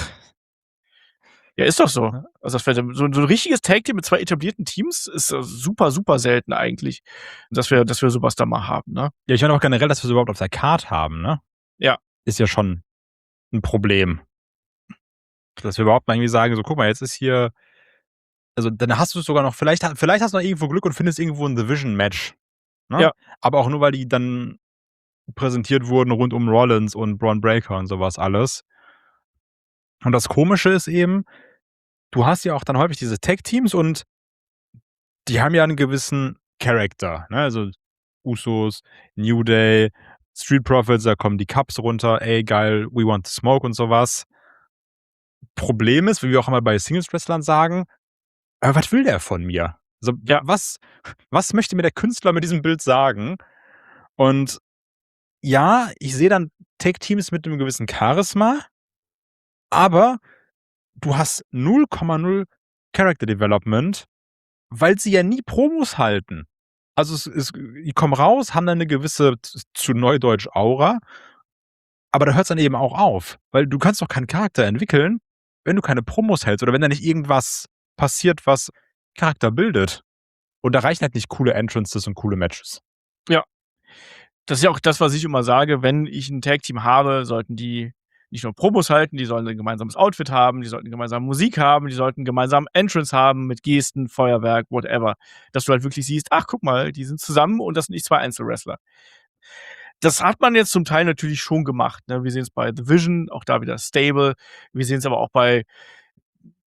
Ja, ist doch so. Also das wäre so ein richtiges Tag-Team mit 2 etablierten Teams ist super, super selten eigentlich, dass wir sowas da mal haben, ne? Ja, ich meine auch generell, dass wir es überhaupt auf der Card haben, ne? Ja. Ist ja schon ein Problem. Dass wir überhaupt mal irgendwie sagen, so guck mal, jetzt ist hier, also dann hast du es sogar noch, vielleicht hast du noch irgendwo Glück und findest irgendwo ein Division-Match. Ne? Ja. Aber auch nur, weil die dann präsentiert wurden rund um Rollins und Braun Breaker und sowas alles. Und das Komische ist eben, du hast ja auch dann häufig diese Tag-Teams und die haben ja einen gewissen Charakter. Ne? Also Usos, New Day, Street Profits, da kommen die Cups runter, ey geil, we want to smoke und sowas. Problem ist, wie wir auch immer bei Singles-Wrestlern sagen, was will der von mir? Also, Ja. was möchte mir der Künstler mit diesem Bild sagen? Und ja, ich sehe dann Tag-Teams mit einem gewissen Charisma, aber du hast 0,0 Character Development, weil sie ja nie Promos halten. Also die kommen raus, haben dann eine gewisse, zu Neudeutsch, Aura, aber da hört es dann eben auch auf, weil du kannst doch keinen Charakter entwickeln, wenn du keine Promos hältst oder wenn da nicht irgendwas passiert, was Charakter bildet. Und da reichen halt nicht coole Entrances und coole Matches. Ja. Das ist ja auch das, was ich immer sage, wenn ich ein Tag-Team habe, sollten die nicht nur Promos halten, die sollen ein gemeinsames Outfit haben, die sollten gemeinsame Musik haben, die sollten gemeinsam Entrance haben mit Gesten, Feuerwerk, whatever. Dass du halt wirklich siehst, ach, guck mal, die sind zusammen und das sind nicht 2 Einzelwrestler. Das hat man jetzt zum Teil natürlich schon gemacht. Ne? Wir sehen es bei The Vision, auch da wieder stable. Wir sehen es aber auch bei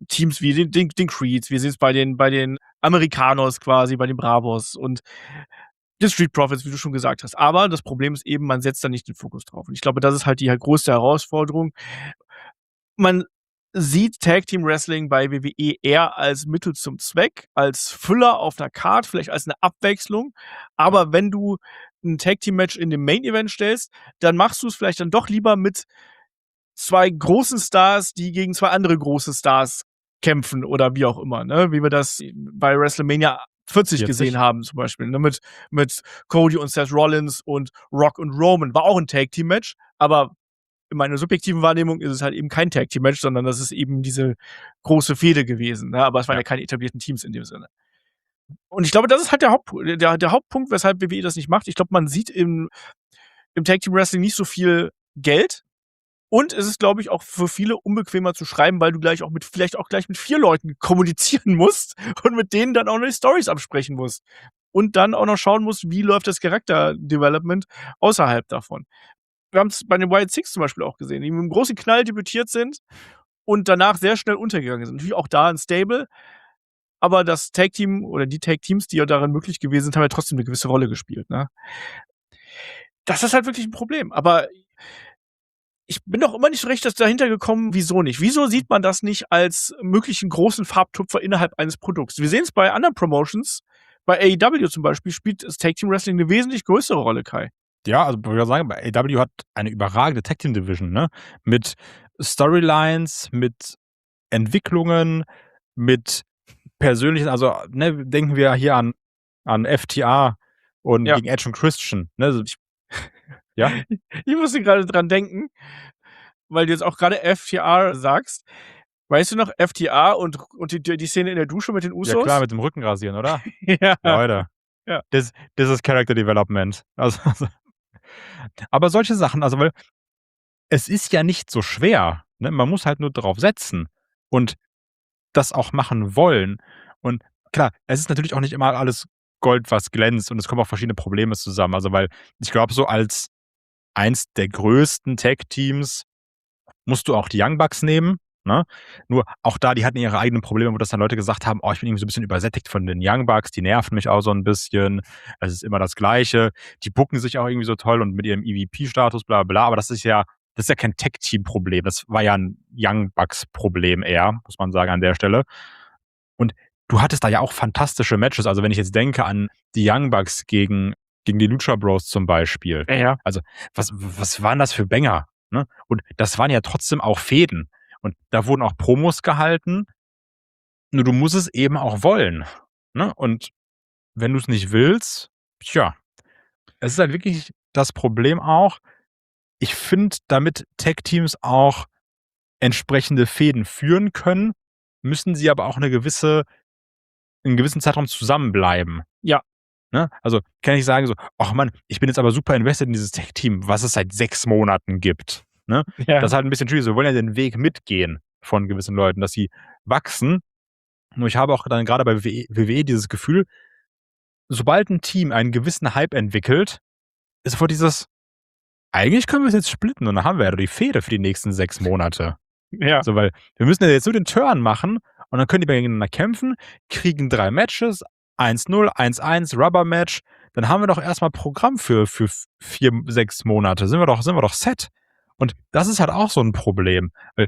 Teams wie den Creeds, wir sehen es bei den Americanos quasi, bei den Bravos und den Street Profits, wie du schon gesagt hast. Aber das Problem ist eben, man setzt da nicht den Fokus drauf. Und ich glaube, das ist halt die größte Herausforderung. Man sieht Tag Team Wrestling bei WWE eher als Mittel zum Zweck, als Füller auf einer Card, vielleicht als eine Abwechslung. Aber wenn du ein Tag Team Match in dem Main Event stellst, dann machst du es vielleicht dann doch lieber mit 2 großen Stars, die gegen 2 andere große Stars kämpfen oder wie auch immer, ne? Wie wir das bei WrestleMania 40 gesehen haben zum Beispiel, ne? Mit Cody und Seth Rollins und Rock und Roman. War auch ein Tag-Team-Match, aber in meiner subjektiven Wahrnehmung ist es halt eben kein Tag-Team-Match, sondern das ist eben diese große Fehde gewesen, ne? Aber es waren ja keine etablierten Teams in dem Sinne. Und ich glaube, das ist halt der Hauptpunkt, weshalb WWE das nicht macht. Ich glaube, man sieht im Tag-Team-Wrestling nicht so viel Geld. Und es ist, glaube ich, auch für viele unbequemer zu schreiben, weil du vielleicht auch gleich mit 4 Leuten kommunizieren musst und mit denen dann auch noch die Storys absprechen musst. Und dann auch noch schauen musst, wie läuft das Charakter-Development außerhalb davon. Wir haben es bei den Wild Six zum Beispiel auch gesehen, die mit einem großen Knall debütiert sind und danach sehr schnell untergegangen sind. Natürlich auch da ein Stable, aber das Tag-Team oder die Tag-Teams, die ja darin möglich gewesen sind, haben ja trotzdem eine gewisse Rolle gespielt, ne? Das ist halt wirklich ein Problem. Aber ich bin doch immer nicht so recht dahinter gekommen, wieso nicht? Wieso sieht man das nicht als möglichen großen Farbtupfer innerhalb eines Produkts? Wir sehen es bei anderen Promotions, bei AEW zum Beispiel spielt das Tag Team Wrestling eine wesentlich größere Rolle, Kai. Ja, also ich würde sagen, bei AEW hat eine überragende Tag Team Division, ne? Mit Storylines, mit Entwicklungen, mit persönlichen, also ne, denken wir hier an FTA und Ja. gegen Edge und Christian. Ne? Also ja? Ich musste gerade dran denken, weil du jetzt auch gerade FTR sagst. Weißt du noch, FTR und die Szene in der Dusche mit den Usos? Ja klar, mit dem Rücken rasieren, oder? Ja. Leute. Ja. Das ist Character Development. Also, aber solche Sachen, also weil es ist ja nicht so schwer. Ne? Man muss halt nur drauf setzen und das auch machen wollen. Und klar, es ist natürlich auch nicht immer alles Gold, was glänzt und es kommen auch verschiedene Probleme zusammen. Also weil ich glaube, so als eins der größten Tech-Teams musst du auch die Young Bucks nehmen. Ne? Nur auch da, die hatten ihre eigenen Probleme, wo das dann Leute gesagt haben, oh, ich bin irgendwie so ein bisschen übersättigt von den Young Bucks, die nerven mich auch so ein bisschen. Es ist immer das Gleiche. Die bucken sich auch irgendwie so toll und mit ihrem EVP-Status, bla bla, aber das ist ja kein Tech-Team-Problem. Das war ja ein Young Bucks-Problem eher, muss man sagen, an der Stelle. Und du hattest da ja auch fantastische Matches. Also wenn ich jetzt denke an die Young Bucks gegen die Lucha Bros zum Beispiel. Ja. Also was waren das für Banger? Ne? Und das waren ja trotzdem auch Fäden. Und da wurden auch Promos gehalten. Nur du musst es eben auch wollen. Ne? Und wenn du es nicht willst, tja, es ist halt wirklich das Problem auch. Ich finde, damit Tech-Teams auch entsprechende Fäden führen können, müssen sie aber auch einen gewissen Zeitraum zusammenbleiben. Ja. Ne? Also kann ich sagen so, ach Mann, ich bin jetzt aber super invested in dieses Tech-Team, was es seit 6 Monaten gibt. Ne? Ja. Das ist halt ein bisschen schwierig. Wir wollen ja den Weg mitgehen von gewissen Leuten, dass sie wachsen. Nur ich habe auch dann gerade bei WWE dieses Gefühl, sobald ein Team einen gewissen Hype entwickelt, ist sofort dieses, eigentlich können wir es jetzt splitten und dann haben wir ja die Fehde für die nächsten 6 Monate. Ja. So, weil wir müssen ja jetzt nur den Turn machen und dann können die gegeneinander kämpfen, kriegen 3 Matches, 1-0, 1-1, Rubber-Match. Dann haben wir doch erstmal Programm für 4, 6 Monate. Sind wir doch set. Und das ist halt auch so ein Problem. Weil,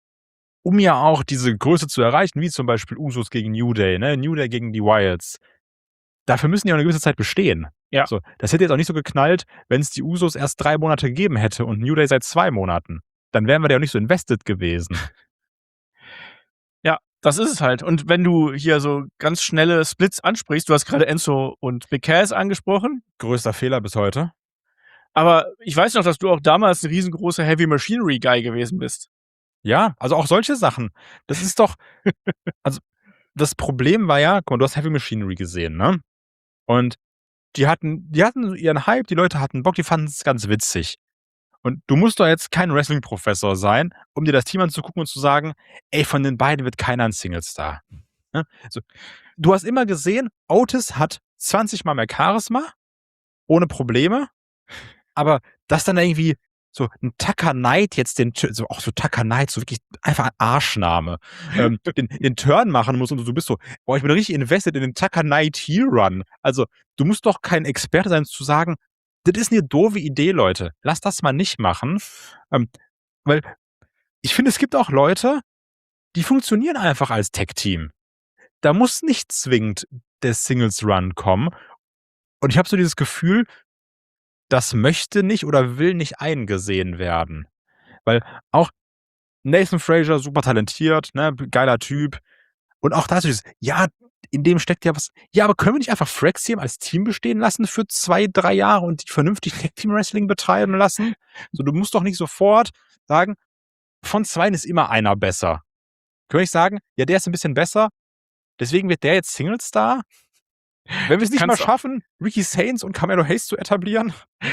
um ja auch diese Größe zu erreichen, wie zum Beispiel Usos gegen New Day, ne? New Day gegen die Wilds, dafür müssen die auch eine gewisse Zeit bestehen. Ja. So, das hätte jetzt auch nicht so geknallt, wenn es die Usos erst 3 Monate gegeben hätte und New Day seit 2 Monaten. Dann wären wir da auch nicht so invested gewesen. Ja, das ist es halt. Und wenn du hier so ganz schnelle Splits ansprichst, du hast gerade Enzo und Big Cass angesprochen. Größter Fehler bis heute. Aber ich weiß noch, dass du auch damals ein riesengroßer Heavy Machinery Guy gewesen bist. Ja, also auch solche Sachen. Das ist doch, also das Problem war ja, guck mal, du hast Heavy Machinery gesehen, ne? Und die hatten ihren Hype, die Leute hatten Bock, die fanden es ganz witzig. Und du musst doch jetzt kein Wrestling-Professor sein, um dir das Team anzugucken und zu sagen, ey, von den beiden wird keiner ein Single-Star. Ne? Also, du hast immer gesehen, Otis hat 20 Mal mehr Charisma, ohne Probleme, aber dass dann irgendwie so ein Tucker Knight jetzt so Tucker Knight, so wirklich einfach ein Arschname, den Turn machen muss und du bist so, boah, ich bin richtig invested in den Tucker Knight Heel Run. Also, du musst doch kein Experte sein, zu sagen, das ist eine doofe Idee, Leute. Lass das mal nicht machen. Weil ich finde, es gibt auch Leute, die funktionieren einfach als Tag-Team. Da muss nicht zwingend der Singles-Run kommen. Und ich habe so dieses Gefühl, das möchte nicht oder will nicht eingesehen werden. Weil auch Nathan Frazier, super talentiert, ne, geiler Typ. Und auch da ist dieses, ja, in dem steckt ja was. Ja, aber können wir nicht einfach Fraxium als Team bestehen lassen für 2, 3 Jahre und die vernünftig Tag-Team-Wrestling betreiben lassen? So, du musst doch nicht sofort sagen, von 2 ist immer einer besser. Können wir nicht sagen, ja, der ist ein bisschen besser, deswegen wird der jetzt Single-Star? Wenn wir es nicht mal schaffen, Ricky Sainz und Carmelo Hayes zu etablieren?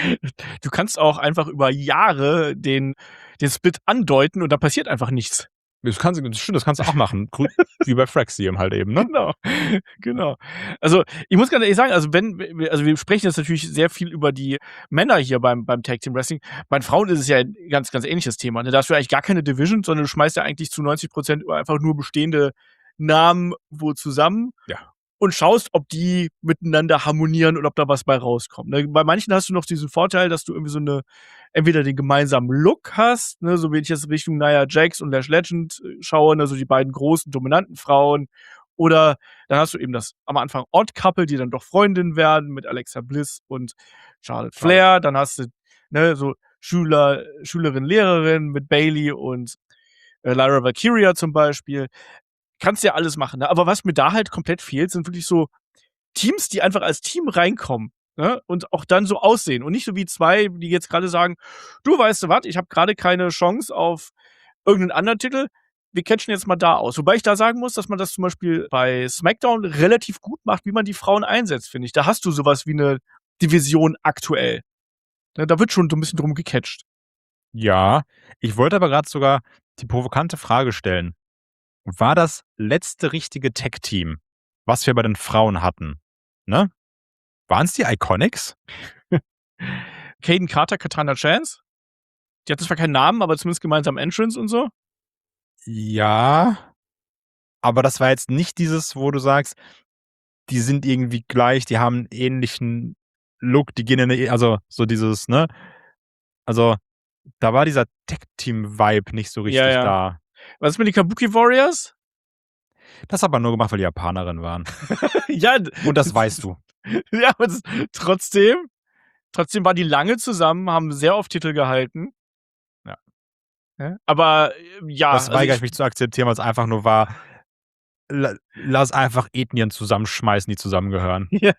Du kannst auch einfach über Jahre den Split andeuten und da passiert einfach nichts. Das kannst du auch machen. Wie bei Fraxium halt eben, ne? Genau. Also, ich muss ganz ehrlich sagen, also wir sprechen jetzt natürlich sehr viel über die Männer hier beim Tag Team Wrestling. Bei den Frauen ist es ja ein ganz, ganz ähnliches Thema. Ne? Da hast du eigentlich gar keine Division, sondern du schmeißt ja eigentlich zu 90% einfach nur bestehende Namen wo zusammen. Ja. Und schaust, ob die miteinander harmonieren und ob da was bei rauskommt. Ne? Bei manchen hast du noch diesen Vorteil, dass du irgendwie entweder den gemeinsamen Look hast, ne? So wie ich jetzt Richtung Nia Jax und Lash Legend schaue, also die beiden großen, dominanten Frauen. Oder dann hast du eben das am Anfang Odd Couple, die dann doch Freundinnen werden mit Alexa Bliss und Charlotte Flair. Dann hast du so Schülerin, Lehrerin mit Bayley und Lyra Valkyria zum Beispiel. Kannst ja alles machen, ne? Aber was mir da halt komplett fehlt, sind wirklich so Teams, die einfach als Team reinkommen, ne? Und auch dann so aussehen. Und nicht so wie 2, die jetzt gerade sagen, du weißt du was, ich habe gerade keine Chance auf irgendeinen anderen Titel, wir catchen jetzt mal da aus. Wobei ich da sagen muss, dass man das zum Beispiel bei SmackDown relativ gut macht, wie man die Frauen einsetzt, finde ich. Da hast du sowas wie eine Division aktuell. Ne? Da wird schon so ein bisschen drum gecatcht. Ja, ich wollte aber gerade sogar die provokante Frage stellen. War das letzte richtige Tag-Team, was wir bei den Frauen hatten, ne? Waren es die Iconics? Caden Carter, Katana Chance? Die hatten zwar keinen Namen, aber zumindest gemeinsam Entrance und so. Ja, aber das war jetzt nicht dieses, wo du sagst, die sind irgendwie gleich, die haben einen ähnlichen Look, die gehen also so dieses, ne? Also, da war dieser Tag-Team-Vibe nicht so richtig da. Was ist mit den Kabuki Warriors? Das aber nur gemacht, weil die Japanerin waren. Ja. Und das weißt du. Ja, aber trotzdem waren die lange zusammen, haben sehr oft Titel gehalten. Ja. Aber ja. Das weigere ich mich zu akzeptieren, weil es einfach nur war, lass einfach Ethnien zusammenschmeißen, die zusammengehören. Ja,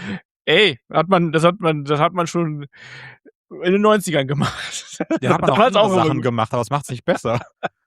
das hat man schon in den 90ern gemacht. Ja, hat man auch andere Sachen gemacht, aber es macht es nicht besser.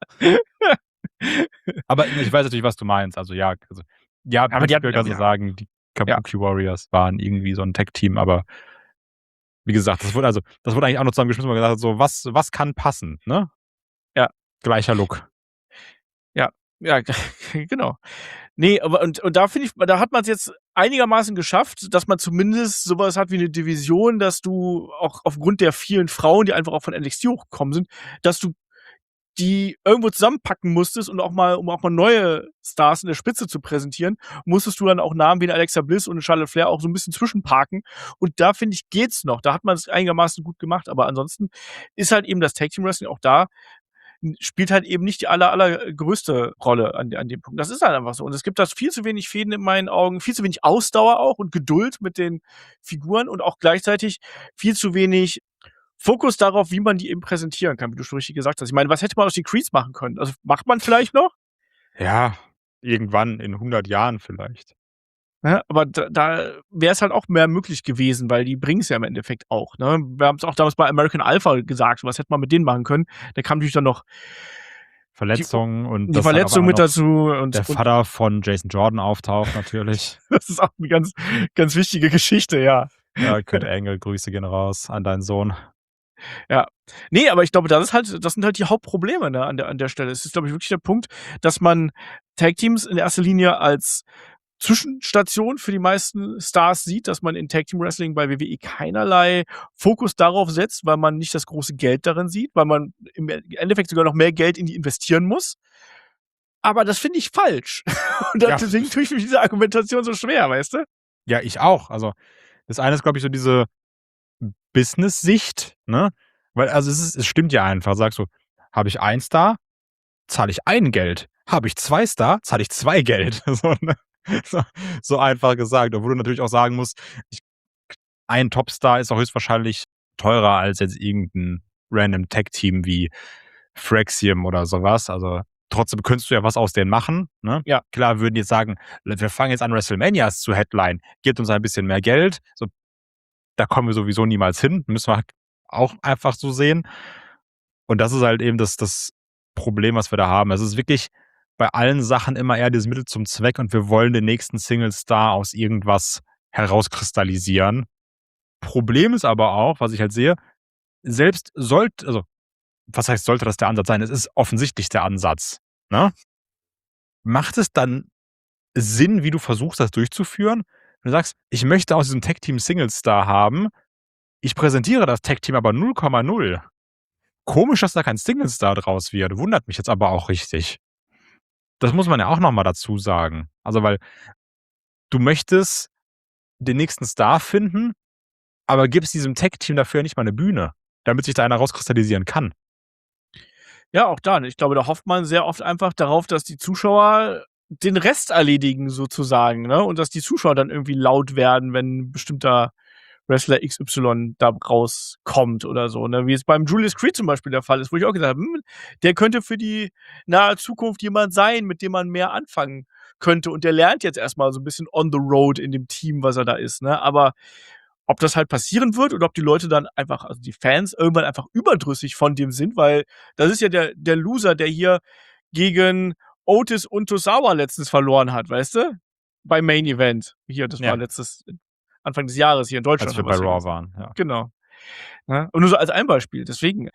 Aber ich weiß natürlich, was du meinst. Also ja, aber ich würde gerade sagen, die Kabuki Warriors waren irgendwie so ein Tag-Team, aber wie gesagt, das wurde eigentlich auch noch zusammengeschmissen, weil man gesagt hat, so, was kann passen, ne? Ja. Gleicher Look. Ja, genau. Nee, aber und da finde ich, da hat man es jetzt einigermaßen geschafft, dass man zumindest sowas hat wie eine Division, dass du auch aufgrund der vielen Frauen, die einfach auch von NXT hochgekommen sind, dass du die irgendwo zusammenpacken musstest und um auch mal neue Stars in der Spitze zu präsentieren, musstest du dann auch Namen wie eine Alexa Bliss und eine Charlotte Flair auch so ein bisschen zwischenparken. Und da, finde ich, geht's noch. Da hat man es einigermaßen gut gemacht. Aber ansonsten ist halt eben das Tag Team Wrestling auch da, spielt halt eben nicht die allergrößte Rolle an dem Punkt. Das ist halt einfach so. Und es gibt da viel zu wenig Fäden in meinen Augen, viel zu wenig Ausdauer auch und Geduld mit den Figuren und auch gleichzeitig viel zu wenig Fokus darauf, wie man die eben präsentieren kann, wie du schon richtig gesagt hast. Ich meine, was hätte man aus den Creeds machen können? Also macht man vielleicht noch? Ja, irgendwann in 100 Jahren vielleicht. Ja, aber da wäre es halt auch mehr möglich gewesen, weil die bringen es ja im Endeffekt auch. Ne? Wir haben es auch damals bei American Alpha gesagt, was hätte man mit denen machen können. Da kam natürlich dann noch Verletzungen und die Verletzung mit dazu. Und der Vater von Jason Jordan auftaucht natürlich. Das ist auch eine ganz, ganz wichtige Geschichte, ja. Ja, Kurt Angle, Grüße gehen raus an deinen Sohn. Ja. Nee, aber ich glaube, das sind halt die Hauptprobleme, ne, an der Stelle. Es ist, glaube ich, wirklich der Punkt, dass man Tag-Teams in erster Linie als Zwischenstation für die meisten Stars sieht, dass man in Tag Team Wrestling bei WWE keinerlei Fokus darauf setzt, weil man nicht das große Geld darin sieht, weil man im Endeffekt sogar noch mehr Geld in die investieren muss. Aber das finde ich falsch. Und Ja. deswegen tue ich mich mit dieser Argumentation so schwer, weißt du? Ja, ich auch. Also, das eine ist, glaube ich, so diese Business-Sicht, ne? Weil, also, es stimmt ja einfach. Sagst du, habe ich 1 Star, zahle ich 1 Geld. Habe ich 2 Star, zahle ich 2 Geld. So, ne? So einfach gesagt. Obwohl du natürlich auch sagen musst, ein Topstar ist auch höchstwahrscheinlich teurer als jetzt irgendein random Tag-Team wie Fraxium oder sowas. Also, trotzdem könntest du ja was aus denen machen, ne? Ja. Klar würden jetzt sagen, wir fangen jetzt an, WrestleManias zu Headline, gebt uns ein bisschen mehr Geld. So, da kommen wir sowieso niemals hin. Müssen wir auch einfach so sehen. Und das ist halt eben das Problem, was wir da haben. Es ist wirklich bei allen Sachen immer eher dieses Mittel zum Zweck und wir wollen den nächsten Single-Star aus irgendwas herauskristallisieren. Problem ist aber auch, was ich halt sehe, selbst also, was heißt, sollte das der Ansatz sein? Es ist offensichtlich der Ansatz, ne? Macht es dann Sinn, wie du versuchst, das durchzuführen? Wenn du sagst, ich möchte aus diesem Tag-Team Single-Star haben, ich präsentiere das Tag-Team aber 0,0. Komisch, dass da kein Single-Star draus wird. Wundert mich jetzt aber auch richtig. Das muss man ja auch noch mal dazu sagen. Also, weil du möchtest den nächsten Star finden, aber gibst diesem Tag-Team dafür nicht mal eine Bühne, damit sich da einer rauskristallisieren kann. Ja, auch da. Ich glaube, da hofft man sehr oft einfach darauf, dass die Zuschauer den Rest erledigen sozusagen, ne? Und dass die Zuschauer dann irgendwie laut werden, wenn 'n bestimmter Wrestler XY da rauskommt oder so, ne? Wie es beim Julius Creed zum Beispiel der Fall ist, wo ich auch gesagt habe, der könnte für die nahe Zukunft jemand sein, mit dem man mehr anfangen könnte. Und der lernt jetzt erst mal so 'n bisschen on the road in dem Team, was er da ist, ne? Aber ob das halt passieren wird oder ob die Leute dann einfach, also die Fans, irgendwann einfach überdrüssig von dem sind, weil das ist ja der Loser, der hier gegen Otis und Tozawa letztens verloren hat, weißt du? Beim Main Event. Hier, das Ja. war Anfang des Jahres hier in Deutschland. Als wir haben bei wir's ja Raw gesehen. waren, ja. Genau. Ne? Und nur so als ein Beispiel. Deswegen,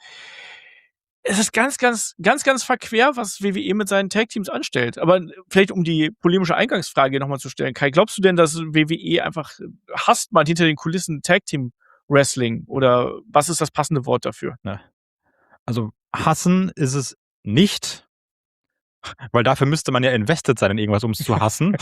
es ist ganz verquer, was WWE mit seinen Tag-Teams anstellt. Aber vielleicht, um die polemische Eingangsfrage noch mal zu stellen, Kai, glaubst du denn, dass WWE einfach hasst man hinter den Kulissen Tag-Team-Wrestling? Oder was ist das passende Wort dafür? Also, hassen ist es nicht, weil dafür müsste man ja invested sein in irgendwas, um es zu hassen.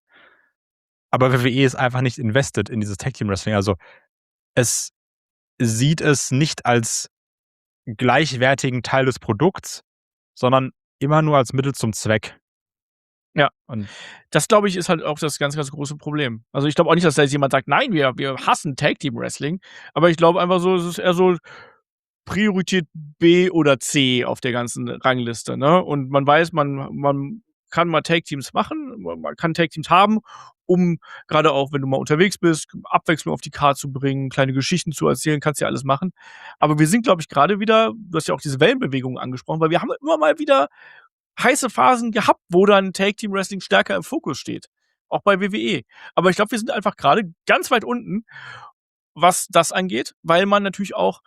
Aber WWE ist einfach nicht invested in dieses Tag-Team-Wrestling. Also, es sieht es nicht als gleichwertigen Teil des Produkts, sondern immer nur als Mittel zum Zweck. Ja. Und Das, glaube ich, ist halt auch das ganz große Problem. Also, ich glaube auch nicht, dass da jetzt jemand sagt: „Nein, wir hassen Tag-Team-Wrestling." Aber ich glaube einfach so, es ist eher so Priorität B oder C auf der ganzen Rangliste, ne? Und man weiß, man kann mal Tag-Teams machen, man kann Tag-Teams haben, um grade auch, wenn du mal unterwegs bist, Abwechslung auf die Karte zu bringen, kleine Geschichten zu erzählen, kannst ja alles machen. Aber wir sind, glaube ich, grade wieder, du hast ja auch diese Wellenbewegung angesprochen, weil wir haben immer mal wieder heiße Phasen gehabt, wo dann Tag-Team-Wrestling stärker im Fokus steht, auch bei WWE. Aber ich glaube, wir sind einfach grade ganz weit unten, was das angeht, weil man natürlich auch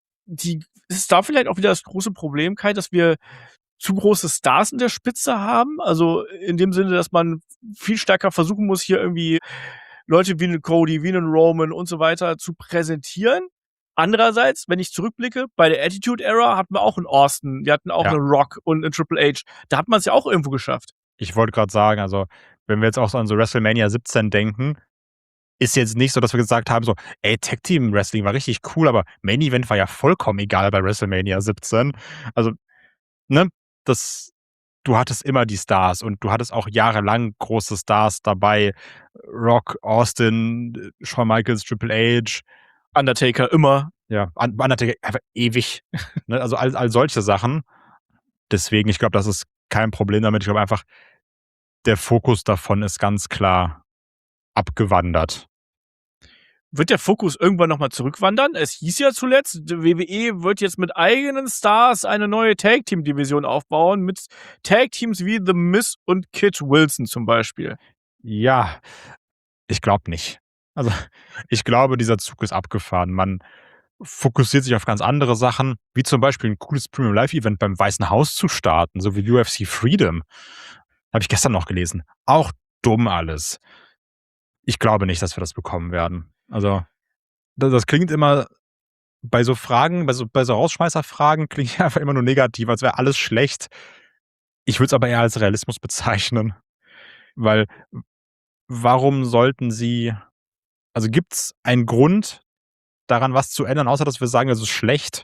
ist da vielleicht auch wieder das große Problem, Kai, dass wir zu große Stars in der Spitze haben? Also, in dem Sinne, dass man viel stärker versuchen muss, hier irgendwie Leute wie 'nen Cody, wie 'nen Roman und so weiter zu präsentieren. Andererseits, wenn ich zurückblicke, bei der Attitude Era hatten wir auch 'n Austin, wir hatten auch Ja. 'nen Rock und 'nen Triple H. Da hat man's ja auch irgendwo geschafft. ich wollte gerade sagen, also, wenn wir jetzt auch so an so WrestleMania 17 denken, ist jetzt nicht so, dass wir gesagt haben so: „Ey, Tag-Team-Wrestling war richtig cool, aber Main Event war ja vollkommen egal bei WrestleMania 17." Also, ne, du hattest immer die Stars und du hattest auch jahrelang große Stars dabei. Rock, Austin, Shawn Michaels, Triple H, Undertaker immer. ja, Undertaker einfach ewig, ne? Also, all solche Sachen. Deswegen, ich glaube, das ist kein Problem damit. Ich glaube einfach, der Fokus davon ist ganz klar abgewandert. Wird der Fokus irgendwann noch mal zurückwandern? Es hieß ja zuletzt, WWE wird jetzt mit eigenen Stars eine neue Tag-Team-Division aufbauen, mit Tag-Teams wie The Miz und Kid Wilson zum Beispiel. Ja, ich glaube nicht. Also, ich glaube, dieser Zug ist abgefahren. Man fokussiert sich auf ganz andere Sachen, wie zum Beispiel ein cooles Premium Live Event beim Weißen Haus zu starten, so wie UFC Freedom. Habe ich gestern noch gelesen. Auch dumm alles. Ich glaube nicht, dass wir das bekommen werden. Also, das klingt immer bei so Fragen, bei so Rausschmeißerfragen klingt einfach immer nur negativ, als wäre alles schlecht. Ich würde es aber eher als Realismus bezeichnen, weil warum sollten sie also, gibt's einen Grund, daran was zu ändern, außer dass wir sagen, es ist schlecht?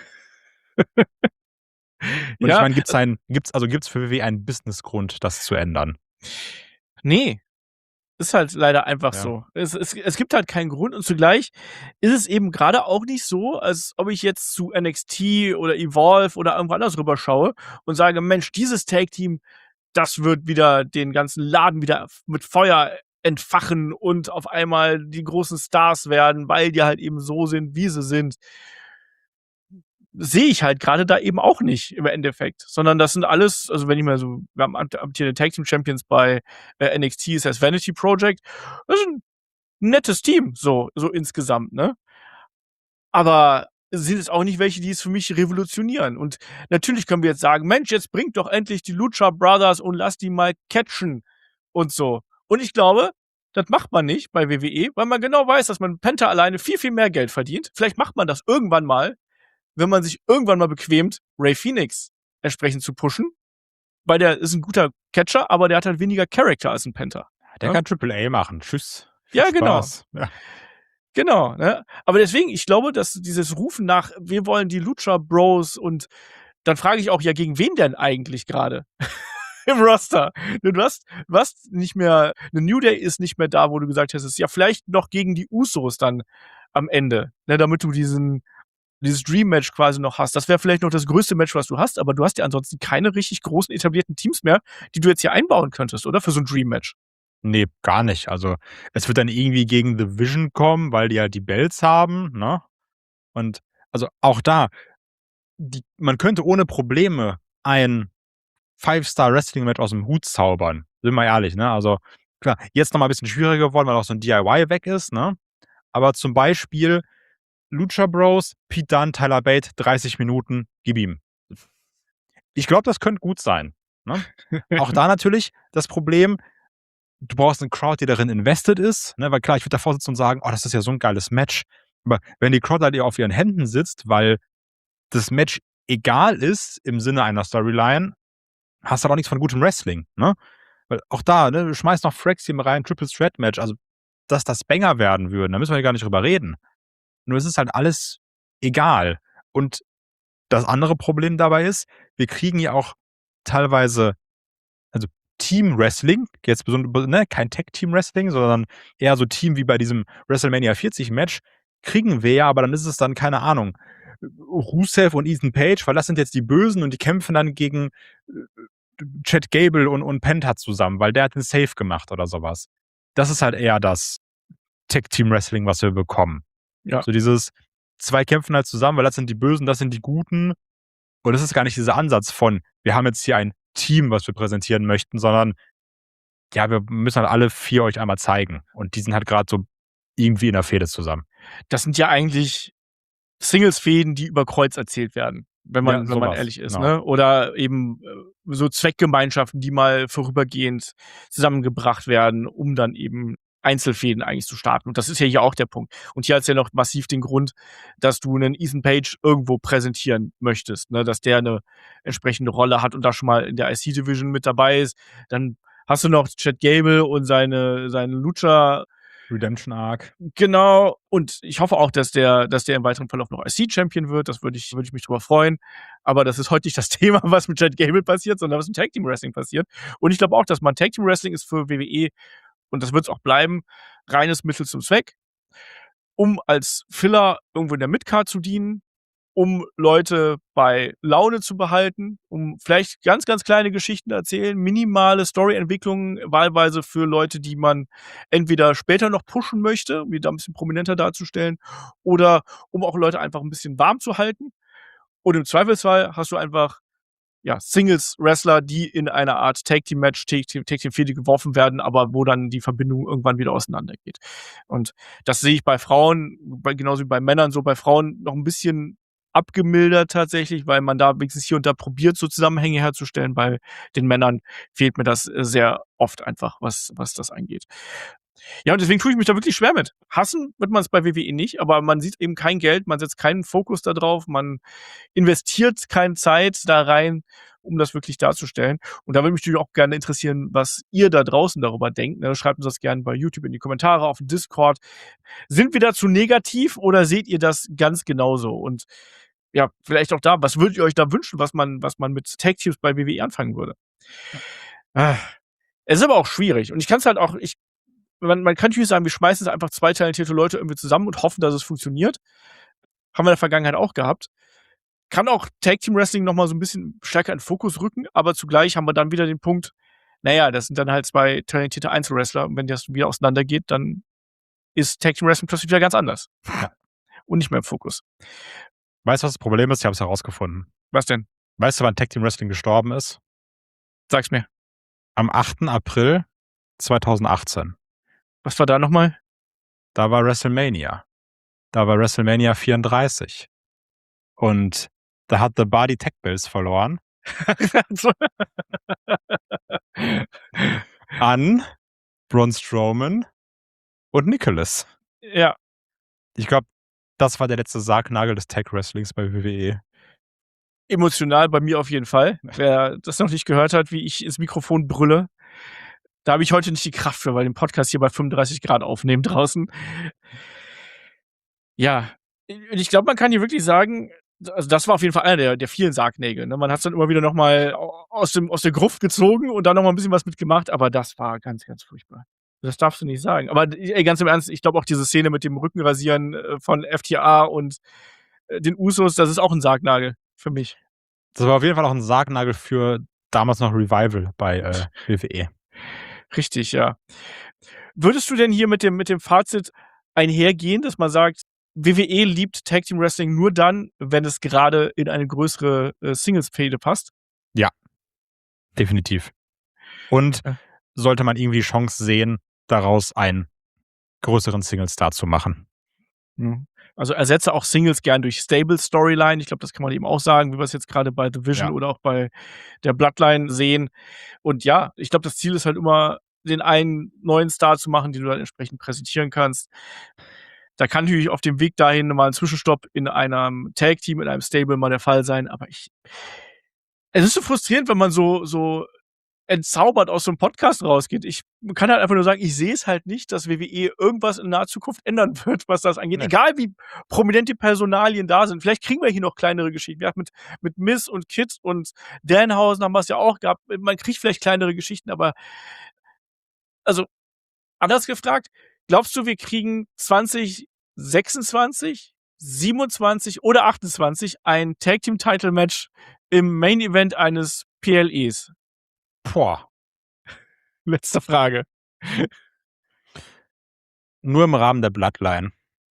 Und ich Ja, meine, gibt's für WWE einen Businessgrund, das zu ändern? nee. Ist halt leider einfach Ja. so. Es gibt halt keinen Grund und zugleich ist es eben gerade auch nicht so, als ob ich jetzt zu NXT oder Evolve oder irgendwo anders rüber schaue und sage: „Mensch, dieses Tag-Team, das wird wieder den ganzen Laden wieder mit Feuer entfachen und auf einmal die großen Stars werden, weil die halt eben so sind, wie sie sind." Sehe ich halt gerade da eben auch nicht im Endeffekt, sondern das sind alles, also wenn ich mal so, wir haben amtierende Tag Team Champions bei NXT, ist das Vanity Project. Das ist 'n nettes Team, so insgesamt, ne? Aber sind es auch nicht welche, die es für mich revolutionieren. Und natürlich können wir jetzt sagen: „Mensch, jetzt bringt doch endlich die Lucha Brothers und lass die mal catchen" und so. Und ich glaube, das macht man nicht bei WWE, weil man genau weiß, dass man mit Penta alleine viel, viel mehr Geld verdient. Vielleicht macht man das irgendwann mal, wenn man sich irgendwann mal bequemt, Rey Fenix entsprechend zu pushen, weil der ist 'n guter Catcher, aber der hat halt weniger Character als 'n Penta, Der ne? kann Triple A machen. Tschüss. Viel Ja, genau. Spaß. Ja. Genau, ne? Aber deswegen, ich glaube, dass dieses Rufen nach: „Wir wollen die Lucha Bros" und dann frage ich auch: „Ja, gegen wen denn eigentlich grade im Roster?" Ne, du hast nicht mehr 'ne New Day ist nicht mehr da, wo du gesagt hättest, ja, vielleicht noch gegen die Usos dann am Ende, ne, damit du dieses Dream Match quasi noch hast. Das wäre vielleicht noch das größte Match, was du hast, aber du hast ja ansonsten keine richtig großen etablierten Teams mehr, die du jetzt hier einbauen könntest, oder? Für so 'n Dream Match. Ne, gar nicht. Also, es wird dann irgendwie gegen The Vision kommen, weil die ja die Belts haben, ne? Und also, auch da, man könnte ohne Probleme ein Five-Star-Wrestling-Match aus'm Hut zaubern. Sind wir ehrlich, ne? Also, klar, jetzt noch mal bisschen schwieriger geworden, weil auch so 'n DIY weg ist, ne? Aber zum Beispiel Lucha Bros, Pete Dunne, Tyler Bate, 30 Minuten, gib ihm. Ich glaube, das könnte gut sein, ne? Auch da natürlich das Problem, du brauchst 'ne Crowd, die darin invested ist, ne? Weil klar, ich würde davor sitzen und sagen: „Oh, das ist ja so 'n geiles Match." Aber wenn die Crowd halt eher auf ihren Händen sitzt, weil das Match egal ist im Sinne einer Storyline, hast du halt auch nix von gutem Wrestling, ne? Weil auch da, ne, du schmeißt noch Fraxium rein, Triple Threat Match, also, dass das Banger werden würden, da müssen wir ja gar nicht drüber reden. Nur es ist halt alles egal. Und das andere Problem dabei ist, wir kriegen ja auch teilweise, also Team-Wrestling, jetzt ne, kein Tag-Team-Wrestling, sondern eher so Team wie bei diesem WrestleMania 40 Match, kriegen wir ja, aber dann ist es dann, keine Ahnung, Rusev und Ethan Page, weil das sind jetzt die Bösen und die kämpfen dann gegen Chad Gable und Penta zusammen, weil der hat den Save gemacht oder sowas. Das ist halt eher das Tag-Team-Wrestling, was wir bekommen. Ja. So dieses, 2 kämpfen halt zusammen, weil das sind die Bösen, das sind die Guten. Und das ist gar nicht dieser Ansatz von, wir haben jetzt hier ein Team, was wir präsentieren möchten, sondern ja, wir müssen halt alle 4 euch einmal zeigen. Und die sind halt gerade so irgendwie in der Fehde zusammen. Das sind ja eigentlich Singles-Fäden, die über Kreuz erzählt werden, wenn Ja, man sowas, ehrlich ist, genau. ne? Oder eben, so Zweckgemeinschaften, die mal vorübergehend zusammengebracht werden, um dann eben Einzelfäden eigentlich zu starten. Und das ist ja hier auch der Punkt. Und hier hat's ja noch massiv den Grund, dass du 'nen Ethan Page irgendwo präsentieren möchtest, ne? Dass der 'ne entsprechende Rolle hat und da schon mal in der IC Division mit dabei ist. Dann hast du noch Chad Gable und seine Lucha Redemption Arc. Genau, und ich hoffe auch, dass der im weiteren Verlauf noch IC-Champion wird. Das würde ich mich drüber freuen. Aber das ist heute nicht das Thema, was mit Chad Gable passiert, sondern was im Tag Team Wrestling passiert. Und ich glaube auch, dass man Tag Team Wrestling ist für WWE, und das wird es auch bleiben, reines Mittel zum Zweck, um als Filler irgendwo in der Midcard zu dienen, um Leute bei Laune zu behalten, um vielleicht ganz, ganz kleine Geschichten erzählen, minimale Storyentwicklungen, wahlweise für Leute, die man entweder später noch pushen möchte, um die da 'n bisschen prominenter darzustellen, oder um auch Leute einfach 'n bisschen warm zu halten. Und im Zweifelsfall hast du einfach, ja, Singles-Wrestler, die in einer Art Tag-Team-Match, Tag-Team-Fehde geworfen werden, aber wo dann die Verbindung irgendwann wieder auseinandergeht. Und das sehe ich bei Frauen, genauso wie bei Männern so, bei Frauen noch 'n bisschen abgemildert tatsächlich, weil man da wenigstens hier und da probiert, so Zusammenhänge herzustellen. Bei den Männern fehlt mir das sehr oft einfach, was das angeht. Ja, und deswegen tue ich mich da wirklich schwer mit. Hassen wird man es bei WWE nicht, aber man sieht eben kein Geld, man setzt keinen Fokus da drauf, man investiert keine Zeit da rein, um das wirklich darzustellen. Und da würde mich natürlich auch gerne interessieren, was ihr da draußen darüber denkt. Ne? Schreibt uns das gerne bei YouTube in die Kommentare, auf dem Discord. Sind wir dazu negativ oder seht ihr das ganz genauso? Und ja, vielleicht auch da, was würdet ihr euch da wünschen, was man mit Tag Teams bei WWE anfangen würde? Ah, es ist aber auch schwierig. Und ich kann es halt auch, man kann natürlich sagen, wir schmeißen einfach zwei talentierte Leute irgendwie zusammen und hoffen, dass es funktioniert. Haben wir in der Vergangenheit auch gehabt. Kann auch Tag Team Wrestling noch mal so ein bisschen stärker in den Fokus rücken, aber zugleich haben wir dann wieder den Punkt, naja, das sind dann halt zwei talentierte Einzelwrestler und wenn das wieder auseinandergeht, dann ist Tag Team Wrestling plötzlich wieder ganz anders. Ja. Und nicht mehr im Fokus. Weißt du, was das Problem ist? Ich habe es herausgefunden. Was denn? Weißt du, wann Tag Team Wrestling gestorben ist? Sag's mir. Am 8. April 2018. Was war da noch mal? Da war WrestleMania. Da war WrestleMania 34. Und da hat The Body Tech Bills verloren an Braun Strowman und Nicholas. Ja. Ich glaube, das war der letzte Sargnagel des Tag Wrestlings bei WWE. Emotional bei mir auf jeden Fall. Wer das noch nicht gehört hat, wie ich ins Mikrofon brülle, da habe ich heute nicht die Kraft für, weil wir den Podcast hier bei 35 Grad aufnehmen draußen. Ja, und ich glaube, man kann hier wirklich sagen, also das war auf jeden Fall einer der vielen Sargnägel. Ne? Man hat es dann immer wieder noch mal aus der Gruft gezogen und dann noch mal ein bisschen was mitgemacht, aber das war ganz, ganz furchtbar. Das darfst du nicht sagen. Aber ganz im Ernst, ich glaube auch diese Szene mit dem Rückenrasieren von FTA und den Usos, das ist auch ein Sargnagel für mich. Das war auf jeden Fall auch ein Sargnagel für damals noch Revival bei WWE. Richtig, ja. Würdest du denn hier mit dem Fazit einhergehen, dass man sagt, WWE liebt Tag Team Wrestling nur dann, wenn es gerade in eine größere Singles-Fehde passt? Ja, definitiv. Und Ja. sollte man irgendwie die Chance sehen, daraus einen größeren Single-Star zu machen. Mhm. Also ersetze auch Singles gern durch Stable-Storyline. Ich glaube, das kann man eben auch sagen, wie wir es jetzt gerade bei The Vision oder auch bei der Bloodline sehen. Und ja, ich glaube, das Ziel ist halt immer, den einen neuen Star zu machen, den du dann entsprechend präsentieren kannst. Da kann natürlich auf dem Weg dahin mal ein Zwischenstopp in einem Tag-Team, in einem Stable mal der Fall sein, aber es ist so frustrierend, wenn man so entzaubert aus so einem Podcast rausgeht. Ich kann halt einfach nur sagen, ich sehe es halt nicht, dass WWE irgendwas in naher Zukunft ändern wird, was das angeht. Nee. Egal wie prominente Personalien da sind. Vielleicht kriegen wir hier noch kleinere Geschichten. Wir hatten mit Miz und Kid und Danhausen haben wir es ja auch gehabt. Man kriegt vielleicht kleinere Geschichten, aber also anders gefragt, glaubst du, wir kriegen 2026, 27 oder 28 ein Tag-Team-Title-Match im Main-Event eines PLEs? Boah. Letzte Frage. Nur im Rahmen der Bloodline.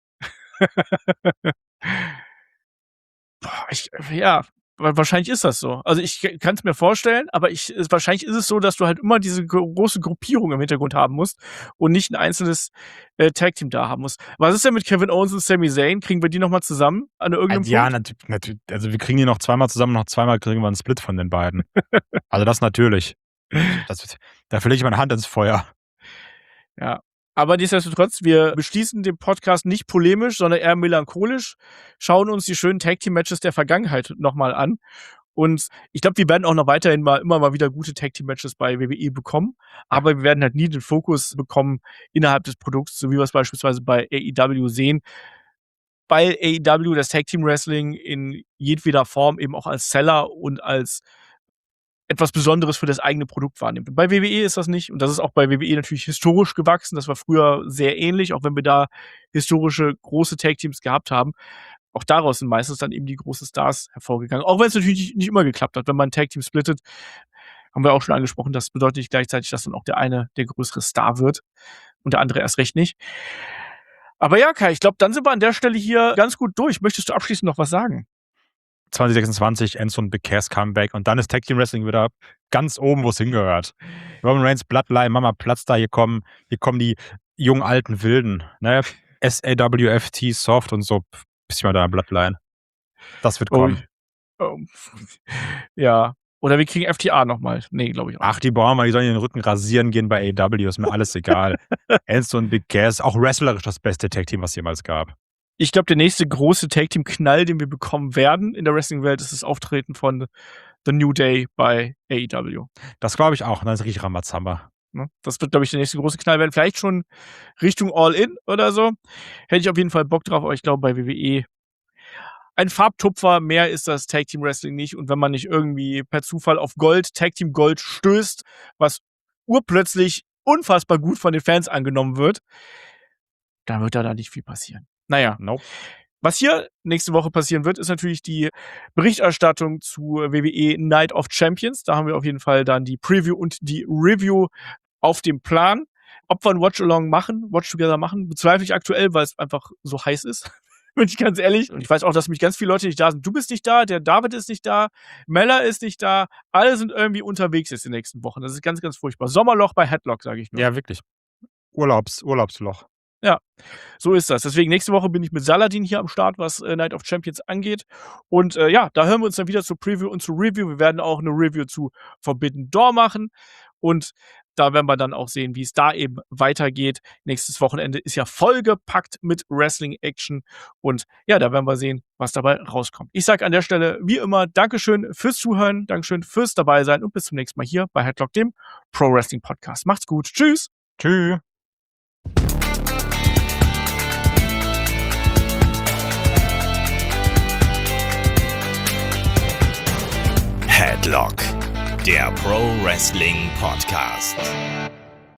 Ja, wahrscheinlich ist das so. Also ich kann es mir vorstellen, aber wahrscheinlich ist es so, dass du halt immer diese große Gruppierung im Hintergrund haben musst und nicht ein einzelnes Tag-Team da haben musst. Was ist denn mit Kevin Owens und Sami Zayn? Kriegen wir die nochmal zusammen an irgendeinem Ja, Punkt? natürlich. Also wir kriegen die noch zweimal zusammen, noch zweimal kriegen wir einen Split von den beiden. Also das natürlich. Da verlege ich meine Hand ins Feuer. Ja. Aber nichtsdestotrotz, wir beschließen den Podcast nicht polemisch, sondern eher melancholisch, schauen uns die schönen Tag-Team-Matches der Vergangenheit nochmal an. Und ich glaube, wir werden auch noch weiterhin immer mal wieder gute Tag-Team-Matches bei WWE bekommen. Aber wir werden halt nie den Fokus bekommen innerhalb des Produkts, so wie wir es beispielsweise bei AEW sehen. Weil AEW das Tag-Team-Wrestling in jedweder Form eben auch als Seller und als etwas Besonderes für das eigene Produkt wahrnimmt. Bei WWE ist das nicht und das ist auch bei WWE natürlich historisch gewachsen. Das war früher sehr ähnlich, auch wenn wir da historische große Tag-Teams gehabt haben. Auch daraus sind meistens dann eben die großen Stars hervorgegangen. Auch wenn es natürlich nicht immer geklappt hat. Wenn man ein Tag-Team splittet, haben wir auch schon angesprochen, das bedeutet nicht gleichzeitig, dass dann auch der eine der größere Star wird und der andere erst recht nicht. Aber ja, Kai, ich glaube, dann sind wir an der Stelle hier ganz gut durch. Möchtest du abschließend noch was sagen? 2026, Enzo und Big Cass Comeback und dann ist Tag Team Wrestling wieder ganz oben, wo es hingehört. Roman Reigns, Bloodline, Mama Platz da, hier kommen die jungen alten Wilden, ne? SAWFT, Soft und so, bisschen mal da Bloodline. Das wird kommen. Ja. Oder wir kriegen FTA nochmal. Nee, glaube ich auch. Ach, die brauchen wir, die sollen den Rücken rasieren gehen bei AEW, ist mir alles egal. Enzo und Big Cass, auch wrestlerisch das beste Tag-Team, was es jemals gab. Ich glaube, der nächste große Tag-Team-Knall, den wir bekommen werden in der Wrestling-Welt, ist das Auftreten von The New Day bei AEW. Das glaube ich auch. Und dann ist richtig Ramazamba. Ne? Das wird, glaube ich, der nächste große Knall werden. Vielleicht schon Richtung All-In oder so. Hätte ich auf jeden Fall Bock drauf, aber ich glaube, bei WWE ein Farbtupfer, mehr ist das Tag Team Wrestling nicht. Und wenn man nicht irgendwie per Zufall auf Gold, Tag Team Gold stößt, was urplötzlich unfassbar gut von den Fans angenommen wird, dann wird da nicht viel passieren. Naja. Nope. Was hier nächste Woche passieren wird, ist natürlich die Berichterstattung zu WWE Night of Champions. Da haben wir auf jeden Fall dann die Preview und die Review auf dem Plan. Ob wir ein Watch-Along machen, Watch-Together machen, bezweifle ich aktuell, weil es einfach so heiß ist. Bin ich ganz ehrlich. Und ich weiß auch, dass mich ganz viele Leute nicht da sind. Du bist nicht da, der David ist nicht da, Mella ist nicht da. Alle sind irgendwie unterwegs jetzt in den nächsten Wochen. Das ist ganz, ganz furchtbar. Sommerloch bei Headlock, sage ich nur. Ja, wirklich. Urlaubsloch. Ja, so ist das. Deswegen nächste Woche bin ich mit Saladin hier am Start, was Night of Champions angeht. Und ja, da hören wir uns dann wieder zur Preview und zur Review. Wir werden auch eine Review zu Forbidden Door machen. Und da werden wir dann auch sehen, wie es da eben weitergeht. Nächstes Wochenende ist ja vollgepackt mit Wrestling-Action. Und ja, da werden wir sehen, was dabei rauskommt. Ich sage an der Stelle, wie immer, Dankeschön fürs Zuhören, Dankeschön fürs dabei sein und bis zum nächsten Mal hier bei Headlock, dem Pro Wrestling Podcast. Macht's gut. Tschüss. Tschüss. Headlock, der Pro Wrestling Podcast.